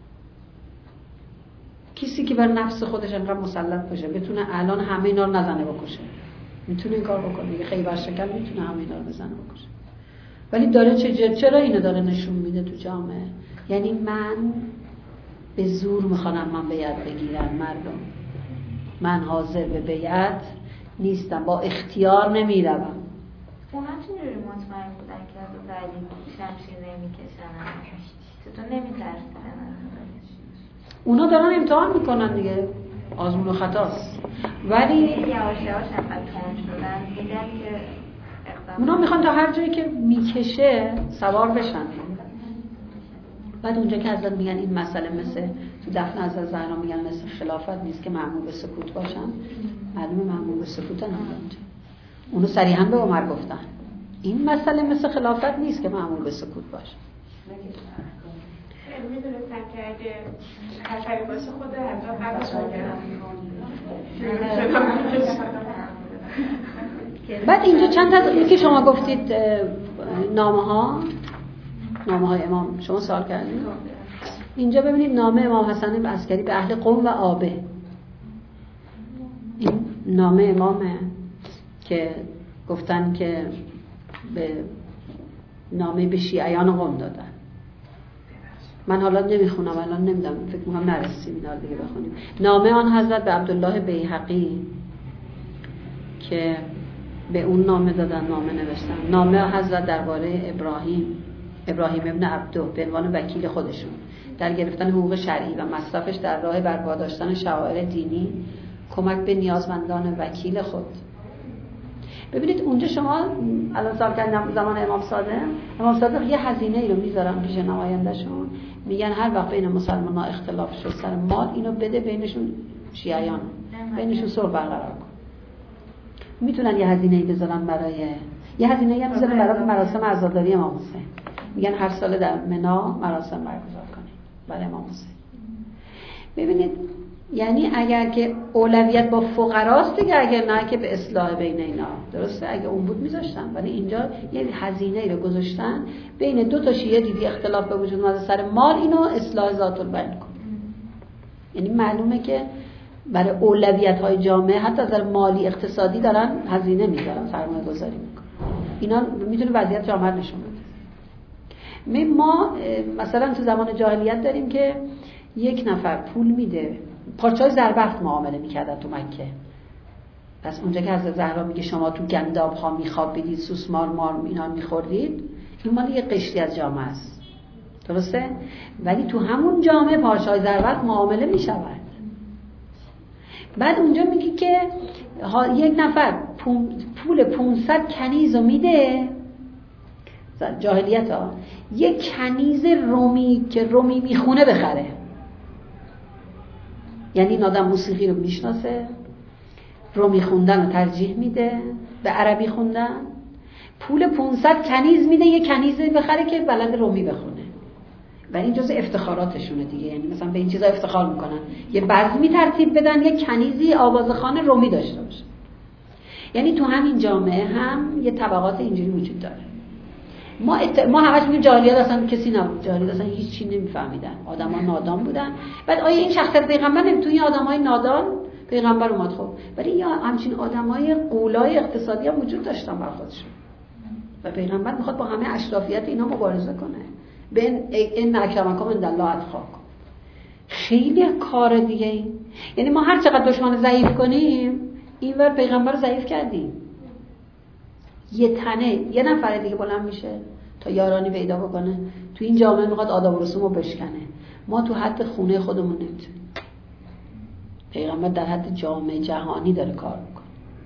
کسی که بر نفس خودش انقدر مسلط باشه بتونه الان همه اینا رو نزنه بکشه، میتونه این کار بکنه دیگه. خیبر شکن میتونه همه اینا رو بزنه بکشه، ولی داره چه چرا اینو داره نشون میده تو جامعه؟ یعنی من به زور میخوانم من بیعت بگیرم مردم، من حاضر به بیعت نیستم، با اختیار نمیروم. اونا چجوری مطمئن بودن که از علی شمشیر نمیکشن؟ تو نمیترسن؟ اونا دارن امتحان میکنن دیگه، آزمون و خطاست. ولی یواش یواش انقدر تون شدن دیدن که اقدام اونا میخوان تا هر جایی که میکشه سوار بشن. بعد اونجا که حضرت میگن این مسئله مثل تو دفن حضرت زهرا میگن مثل خلافت نیست که مأمور به سکوت باشن، معلومه مأمور به سکوت هم اونجا. اونو صریحا به عمر گفتن این مسئله مثل خلافت نیست که مأمور به سکوت باشه. میدونستم که اگه خطری باشه خود حضرت قبلش میگن. بعد اینجا چند تا این که شما گفتید نامه ها نامه های امام شما سوال کردید، اینجا ببینید نامه امام حسن عسکری به اهل قم و آبه، این نامه امامه که گفتن که به نامه به شیعیان قم دادن. من حالا نمیخونم الان، نمیدونم، فکر میکنم نرسیم اینا دیگه بخونیم. نامه آن حضرت به عبدالله بیهقی که به اون نامه دادن، نامه نوشتن. نامه حضرت درباره ابراهیم ابراهیم ابن عبدو به عنوان وکیل خودشون در گرفتن حقوق شرعی و مصرفش در راه برپا داشتن شعائر دینی، کمک به نیازمندان وکیل خود. ببینید اونجا شما الان سال کردن زمان امام صادق، امام صادق یه هزینه ای رو میذارن پیش نمایندهشون، میگن هر وقت بین مسلمان‌ها اختلاف شد سر مال، اینو بده بینشون شیعیان، بینشون صلح برقرار کن. میتونن یه هزینه ای بذارن برای یه هزینه ای هم بذارن برای مراسم عزاداری امام حسین، میگن هر سال در منا مراسم برگزار کنید برای امام حسین. ببینید یعنی اگر که اولویت با فقراست دیگه، اگر نه که به اصلاح بین اینا، درسته؟ اگه اون بود میذاشتن، ولی اینجا یه هزینه ای رو گذاشتن بین دو تا شیعه، دیدی اختلاف به وجود اومده سر مال، اینو اصلاح ذات البین کن. یعنی معلومه که برای اولویت های جامعه حتی از مالی اقتصادی دارن هزینه میذارن، سرمایه گذاری میکنن. اینا میتونه وضعیت جامعه نشون بده. ما مثلا تو زمان جاهلیت داریم که یک نفر پول میده، پارچه‌های زربفت معامله میکردن تو مکه. پس اونجا که حضرت زهرا میگه شما تو گنداب ها میخوابیدید، سوسمار مار اینا میخوردید، این مال یه قشری از جامعه است، درسته؟ ولی تو همون جامعه پارچه‌های زربفت معامله میشود. بعد اونجا میگه که یک نفر پول پانصد کنیز رو میده، جاهلیت ها، یک کنیز رومی که رومی میخونه بخره. یعنی این آدم موسیقی رو میشناسه، رومی خوندن رو ترجیح میده به عربی خوندن، پول پانصد کنیز میده یک کنیز بخره که بلد رومی بخونه. و این جزء افتخاراتشونه دیگه، یعنی مثلا به این چیزا افتخار میکنن، یه بزمی ترتیب بدن یک کنیزی آوازخوان رومی داشته باشه. یعنی تو همین جامعه هم یه طبقات اینجوری وجود داره. ما ات... ما همش میگیم جاهلیت اصلا کسی نبود، جاهلیت اصلا هیچ چی نمیفهمیدن، آدما نادان بودن. بعد آیا این شخصیت پیغمبر نمی توی آدمای نادان پیغمبر اومد؟ خب ولی یا همچین آدمای قولای اقتصادی هم وجود داشتن بر خودشون، و پیغمبر میخواد با همه اشرافیت اینا مبارزه کنه. بین ان اکرمکم عند الله اتقاکم. خیلی کار دیگه این. یعنی ما هر چقدر دشمن ضعیف کنیم، اینور پیغمبر رو ضعیف کردیم. یه تنه یه نفر دیگه بلند میشه تا یارانی پیدا بکنه، تو این جامعه میخواد آداب و رسوم رو بشکنه. ما تو حد خونه خودمون نمیتونیم. پیغمبر در حد جامعه جهانی داره کار میکنه.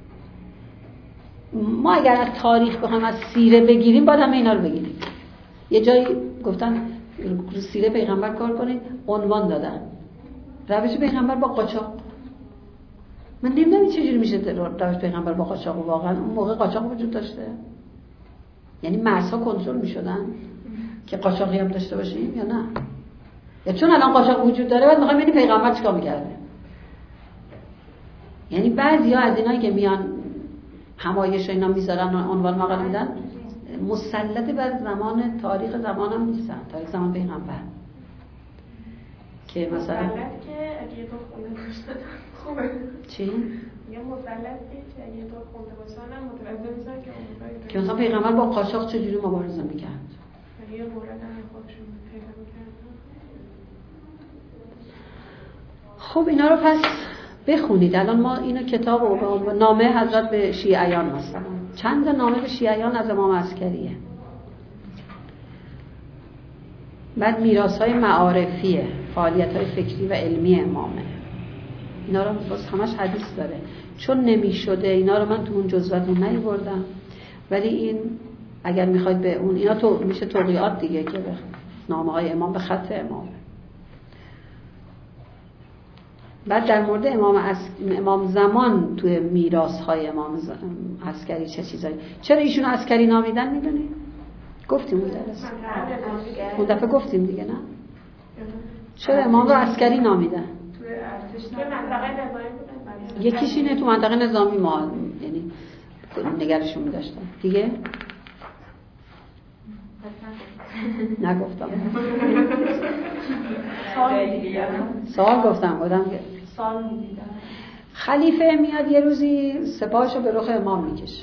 ما اگر از تاریخ بخوایم از سیره بگیریم باید همه اینا رو بگیریم. یه جایی گفتن رو سیره پیغمبر کار کنید، عنوان دادن روش پیغمبر با قاچاق. من نمیدونم چجوری میشه روش پیغمبر با قاچاق. واقعا اون موقع قاچاق وجود داشته؟ یعنی مرزها کنترل میشدن که قاچاقی هم داشته باشیم یا نه؟ یا چون الان قاچاق وجود داره بعد میخوایم ببینیم پیغمبر چیکار میکرده. یعنی بعضیا از اینایی که میان همایش و اینا میذارن عنوان مقاله میدن مسلط بر زمان تاریخ زمان هم نیستن، تاریخ زمان پیغمبر که مثلا مسلط که اگه تو خونده باشن خوبه. چی؟ یه مسلط که اگه تو خونده باشن هم متوجه میشن که اون که مثلا پیغمبر با قاچاق چجوری مبارزه میکرد. یه مورد هم خودشون پیدا میکردن. خب اینا رو پس بخونید. الان ما اینو کتاب و نامه حضرت به شیعیان مثلا چند تا نامه به شیعیان از امام عسکریه. بعد میراث‌های معارفیه، فعالیت‌های فکری و علمی امامه. اینا رو باز همش حدیث داره. چون نمی‌شده اینا رو من تو اون جزوه‌تون نیاوردم، ولی این اگر میخواید به اون اینا تو میشه توقیعات دیگه که به نامه‌های امام به خط امامه. بعد در مورد امام عس... امام زمان توی میراث‌های امام ز... عسکری چه چیزایی، چرا ایشون عسکری نامیدن میدونی؟ گفتیم اون درس اون دفعه گفتیم دیگه نه؟ چرا امام رو عسکری نامیدن؟ توی ارتش توی منطقه نظامی بودن. یکیش اینه تو منطقه نظامی ما یعنی نگرشون می‌داشتن دیگه. نگفتم. سوال گفتم بودم که سال میدیدم. خلیفه میاد یه روزی سپاهشو به رخ امام میکشه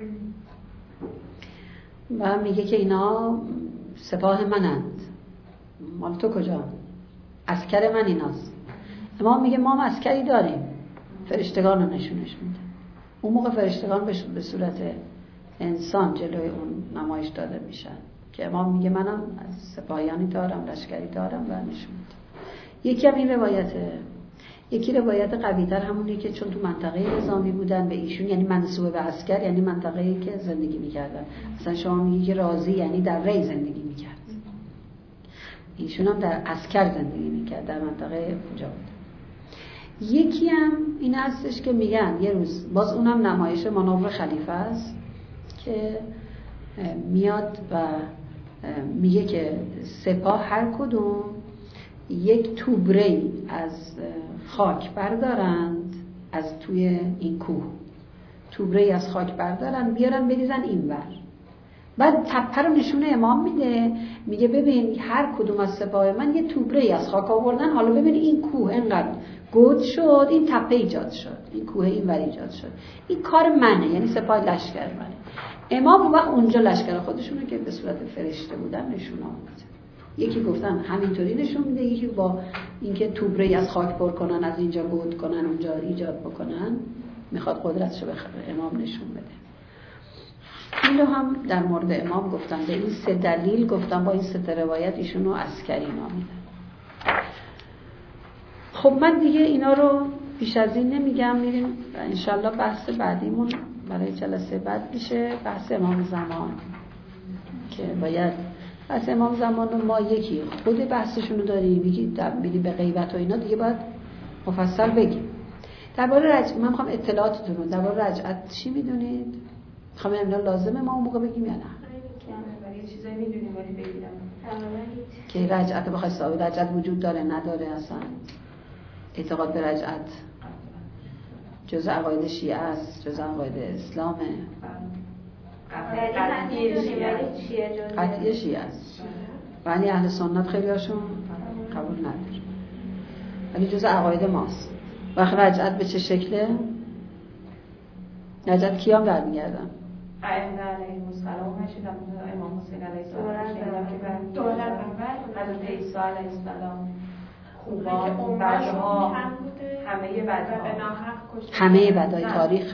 و میگه که اینا سپاه منند، مال تو کجا؟ عسکر من ایناست. امام میگه ما هم عسکری داریم، فرشتگان رو نشونش میده. اون موقع فرشتگان به صورت انسان جلوی اون نمایش داده میشن که امام میگه منم از سپاهیانی دارم، لشکری دارم و نشون میده. یکی هم این روایته. یکی روایت قوی‌تر همونی که چون تو منطقه نظامی بودن به ایشون، یعنی منسوب به عسکر، یعنی منطقه‌ای که زندگی میکردن. مثلا شما میگی که راضی یعنی در ری زندگی میکرد، ایشون هم در عسکر زندگی میکرد، در منطقه اونجا بود. یکی هم این هستش که میگن یه روز باز اونم نمایش مانور خلیفه است که میاد و میگه که سپاه هر کدوم یک توبره از خاک بردارند، از توی این کوه توبره از خاک بردارن بیارن بریزن اینور. بعد تپه رو نشونه امام میده، میگه ببین هر کدوم از سپاه من یه توبره از خاک آوردن، حالا ببین این کوه اینقدر گود شد، این تپه ایجاد شد، این کوه اینور ایجاد شد، این کار منه، یعنی سپاه لشکر منه. امام اون وقت اونجا لشکر خودشونه که به صورت فرشته بودن نشون آورد. یکی گفتن همینطوری نشون میده، یکی با اینکه توبره از خاک پر کنن، از اینجا گود کنن اونجا ایجاد بکنن، میخواد قدرتشو به امام نشون بده. اینو هم در مورد امام گفتن. به این سه دلیل گفتن، با این سه روایت ایشونو عسکری نامیدن. خب من دیگه اینا رو بیش از این نمیگم، میریم انشالله بحث بعدیمون برای جلسه بعد میشه بحث امام زمان که باید بحث امام زمان رو ما یکی خود بحثشون رو داریم، یکی میدیم به غیبت و اینا دیگه باید مفصل بگیم. درباره رجعت من میخوام اطلاعاتتون رو درباره رجعت چی میدونید؟ میخوام امروز لازمه ما اون موقع بگیم یا نه؟ یه چیزایی میدونیم ولی بگیرم که رجعت بخوای ثابت رجعت وجود داره نداره، اصلا اعتقاد به رجعت جزء عقاید شیعه است، جزء عقاید اسلامه، قطعی شیعه است، ولی اهل سنت خیلی هاشون قبول نداره، ولی جزء عقاید ماست. وقت رجعت به چه شکله؟ رجعت کیام برمیگردن؟ ائمه علیهم السلام نشیدم، امام حسین علیه السلام شنیدم که بعد دولت اول حضرت عیسی علیه السلام خوبان بچه‌ها همه بدها همه بدای تاریخ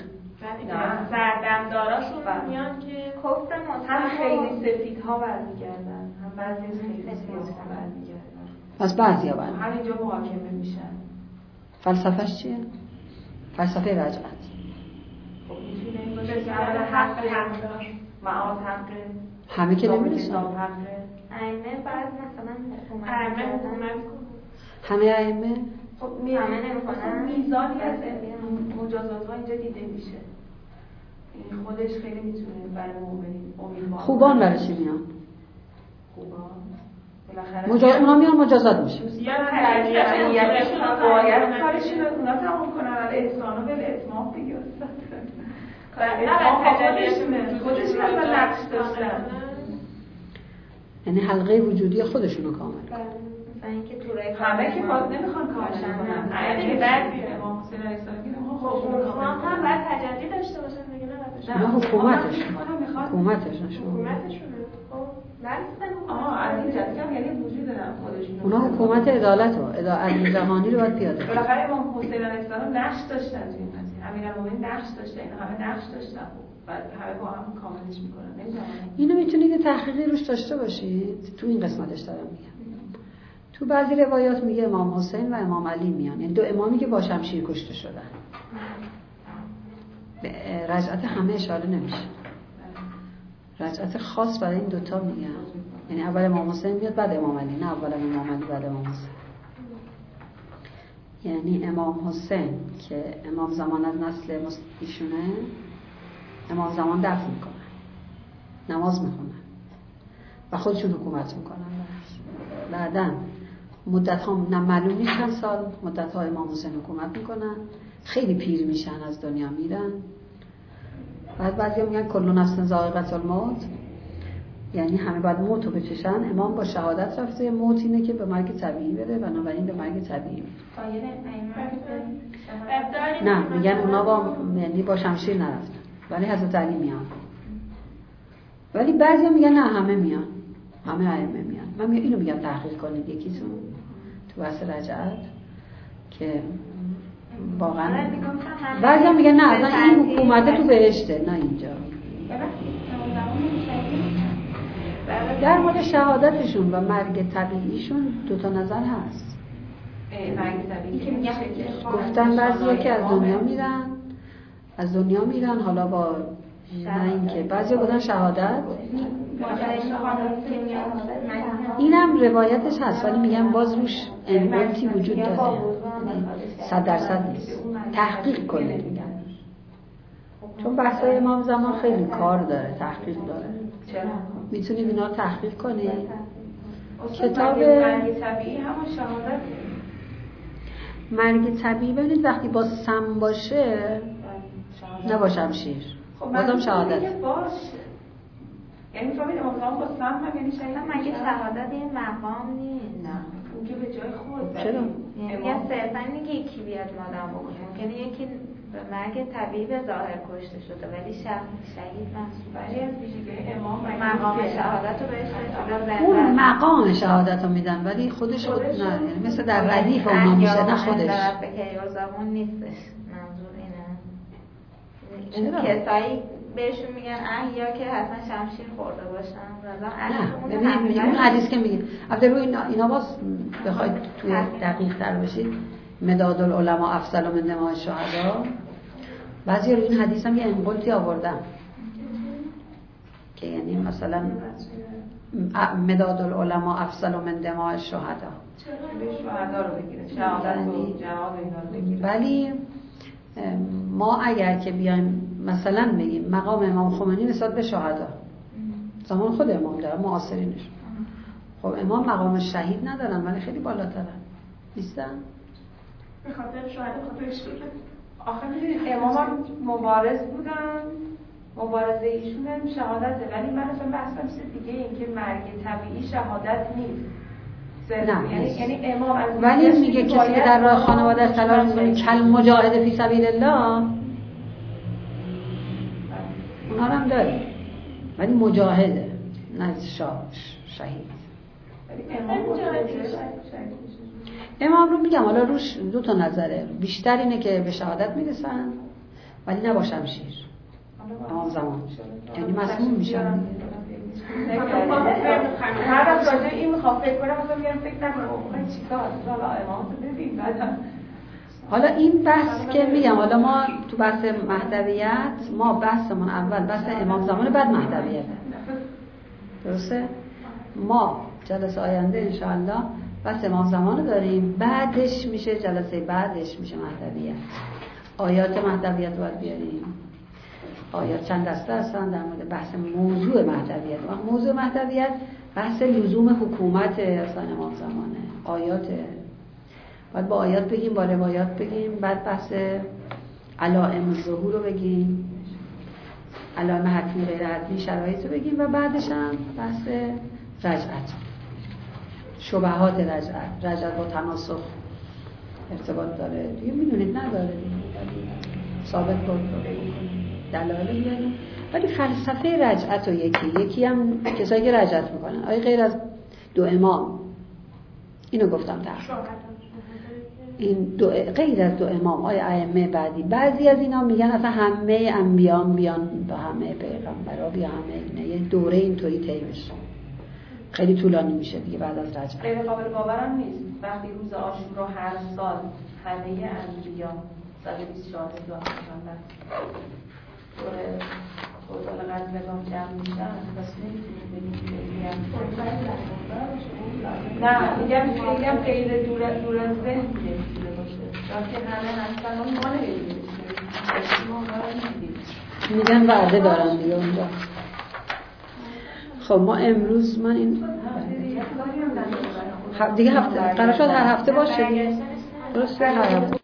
زردمداراشون میان که کفر هم خیلی سفیدها برمیگردن، هم بعضی خیلی زیاد برمیگردن. پس بعضی ها برمیگردن همینجا محاکمه میشن. فلسفهش چیه؟ فلسفه رجعت. خب میتونه این باشه که اول حق حق معاد حقه، همه که نمیرسن. ائمه بعد مثلا حکومت ائمه حکومت همه ائمه خب همه نمیکنن. میزانی از مجازات ها اینجا دیده میشه. این خودش خیلی میتونه برای مؤمنین امیدوار. خوبان برای چی میان؟ خوبان بالاخره مجا... اونا میان مجازات میشه. یا تربیتشون باید کارشون رو اونا تمام کنن. ولی احسان و بالاتمام دیگه استاد. خودشونه خودشون اصلا نقش داشتن. یعنی حلقه وجودی خودشونو کامل کنن. مثلا اینکه تورای همه که باز نمیخوان کامل کنن. یعنی بعضی امام حسین علیه السلام میگن خب اونها هم باید تجلی داشته باشن دیگه، نه نه حکومتش حکومتش نشون حکومتشونه. خب آها از این جهت یعنی وجود دارن خودشون. اونا حکومت عدالت و عدالت جهانی رو باید پیاده کنن. بالاخره امام حسین علیه السلام نقش داشتن تو این قضیه. امیرالمومنین نقش داشتن، اینا همه نقش داشتن. بعد همه با هم کاملش میکنن. نمیدونم اینو میتونید تحقیقی روش داشته باشید. تو این قسمتش دارم میگم. تو بعضی روایات میگه امام حسین و امام علی میان، یعنی دو امامی که با شمشیر کشته شدن. به رجعت همه اشاره نمیشه. رجعت خاص برای این دوتا میگن، یعنی اول امام حسین بیاد بعد امام علی، نه اول امام علی بعد امام حسین. یعنی امام حسین که امام زمان از نسل ایشونه، امام زمان دفن میکنن، نماز میخونن و خودشون حکومت میکنن. بعدن مدت ها معلوم نیست چند سال مدت ها امام حسین حکومت میکنن، خیلی پیر میشن از دنیا میرن. بعد بعضیا میگن کل نفس ذائقة الموت، یعنی همه باید موت رو بچشن. امام با شهادت رفته، موت اینه که به مرگ طبیعی بره، بنابراین به مرگ طبیعی میره. نه میگن اونا با یعنی با شمشیر نرفتن، ولی حضرت علی میان. ولی بعضیا میگن نه همه میان، همه ائمه میان. من میگم اینو میگم تحقیق کنید یکیتون تو بحث رجعت که واقعا بعضیا میگن نه اصلا این حکومت تو بهشته، نه اینجا. در مورد شهادتشون و مرگ طبیعیشون دو تا نظر هست. مرگ طبیعی که میگن گفتن بعضیا که از دنیا میرن از دنیا میرن حالا با نه اینکه بعضیا گفتن شهادت. اینم روایتش هست ولی میگن باز روش انقلتی وجود داره، صد درصد نیست. تحقیق کنید میگن، چون بحثای امام زمان خیلی کار داره، تحقیق داره. میتونید اینا رو تحقیق کنید. کتاب مرگ طبیعی همون شهادت. مرگ طبیعی ببینید وقتی با سم باشه نه با شمشیر، بازم شهادت. یعنی فهمید امام زمان با سم هم یعنی شهید. مگه شهادت یه مقام نیست؟ نه اون که به جای خود. چرا؟ یعنی صرفا اینکه یکی بیاد مادم بکنه، ممکنه یکی به مرگ طبیعی به ظاهر کشته شده ولی شهید محسوب. ولی از ویژگی امام مقام شهادت رو بهش رسیدن. اون مقام شهادت رو میدن ولی خودش خود نه، یعنی مثل در ردیف اونا میشه، نه خودش. به کیازمون نیستش. منظور اینه. چرا؟ کسایی بهشون میگن احیا که حتما شمشیر خورده باشن. نه ببینید اون حدیث که میگه البته روی اینا, اینا باز بخواید توی دقیق تر بشید مداد العلماء افضل من دماء الشهدا، بعضی روی این حدیث هم یه انقلتی آوردن که یعنی مثلا مداد العلماء افضل من دماء الشهدا، شهدا رو بگیره، شهادت و جهاد اینا رو بگیره. ولی ما اگر که بیایم مثلا بگیم مقام امام خمینی نسبت به شهدا زمان خود امام داره، معاصرینش، خب امام مقام شهید ندارن ولی خیلی بالاترن نیستن؟ به خاطر شهدا خاطرش بگم آخه میدونید امام هم مبارز بودن، مبارزه ایشون هم شهادته، ولی من اصلا بحثم چیز دیگه این که مرگ طبیعی شهادت نیست. نه یعنی یعنی امام از ولی میگه کسی که در راه خانواده تلاش می‌کنه کل مجاهد فی سبیل الله اونا هم داره ولی مجاهده نه شهید. امام رو میگم حالا روش دو تا نظره، بیشتر اینه که به شهادت میرسن ولی نه با شمشیر. امام زمان یعنی مسموم میشن. هر از راجع این میخوام فکر کنم مثلا میگم فکر نکنم اون چیکار حالا امام تو ببین بعد حالا این بحث که میگم حالا ما تو بحث مهدویت ما بحثمون اول بحث امام زمان بعد مهدویت درسته؟ ما جلسه آینده انشاءالله بحث امام زمان داریم بعدش میشه جلسه بعدش میشه مهدویت آیات مهدویت رو باید بیاریم آیات چند دسته هستن در مورد بحث موضوع مهدویت موضوع مهدویت بحث لزوم حکومت اصلا امام زمانه آیاته باید با آیات بگیم با روایات بگیم بعد بحث علائم الظهور رو بگیم علائم حتمی غیر حتمی شرایط رو بگیم و بعدش هم بحث رجعت شبهات رجعت رجعت با تناسخ ارتباط داره دیگه میدونید نداره دیگه ثابت بود دلایل میاریم ولی فلسفه رجعت و یکی یکی هم کسایی که رجعت میکنن آیا غیر از دو امام اینو گفتم تقریبا این دو غیر از دو امام آیا ائمه بعدی بعضی از اینا میگن اصلا همه انبیان بیان با همه پیغمبرا بیا همه اینا یه دوره اینطوری طی بشه خیلی طولانی میشه دیگه بعد از رجعت غیر قابل باورم نیست وقتی روز عاشورا هر سال همه انبیا صد و بیست و چهار هزار پیغمبر دوره خودال قدرگاه جمع میشن پس نمیتونیم بگیم نه میگم میگم غیر دور دور از ذهن نمیتونه باشه که همه هستن اون ما نمیدونیم میگن وعده دارن دیگه اونجا خب ما امروز من این دیگه هفته قرار شد هر هفته باشه دیگه درسته هر هفته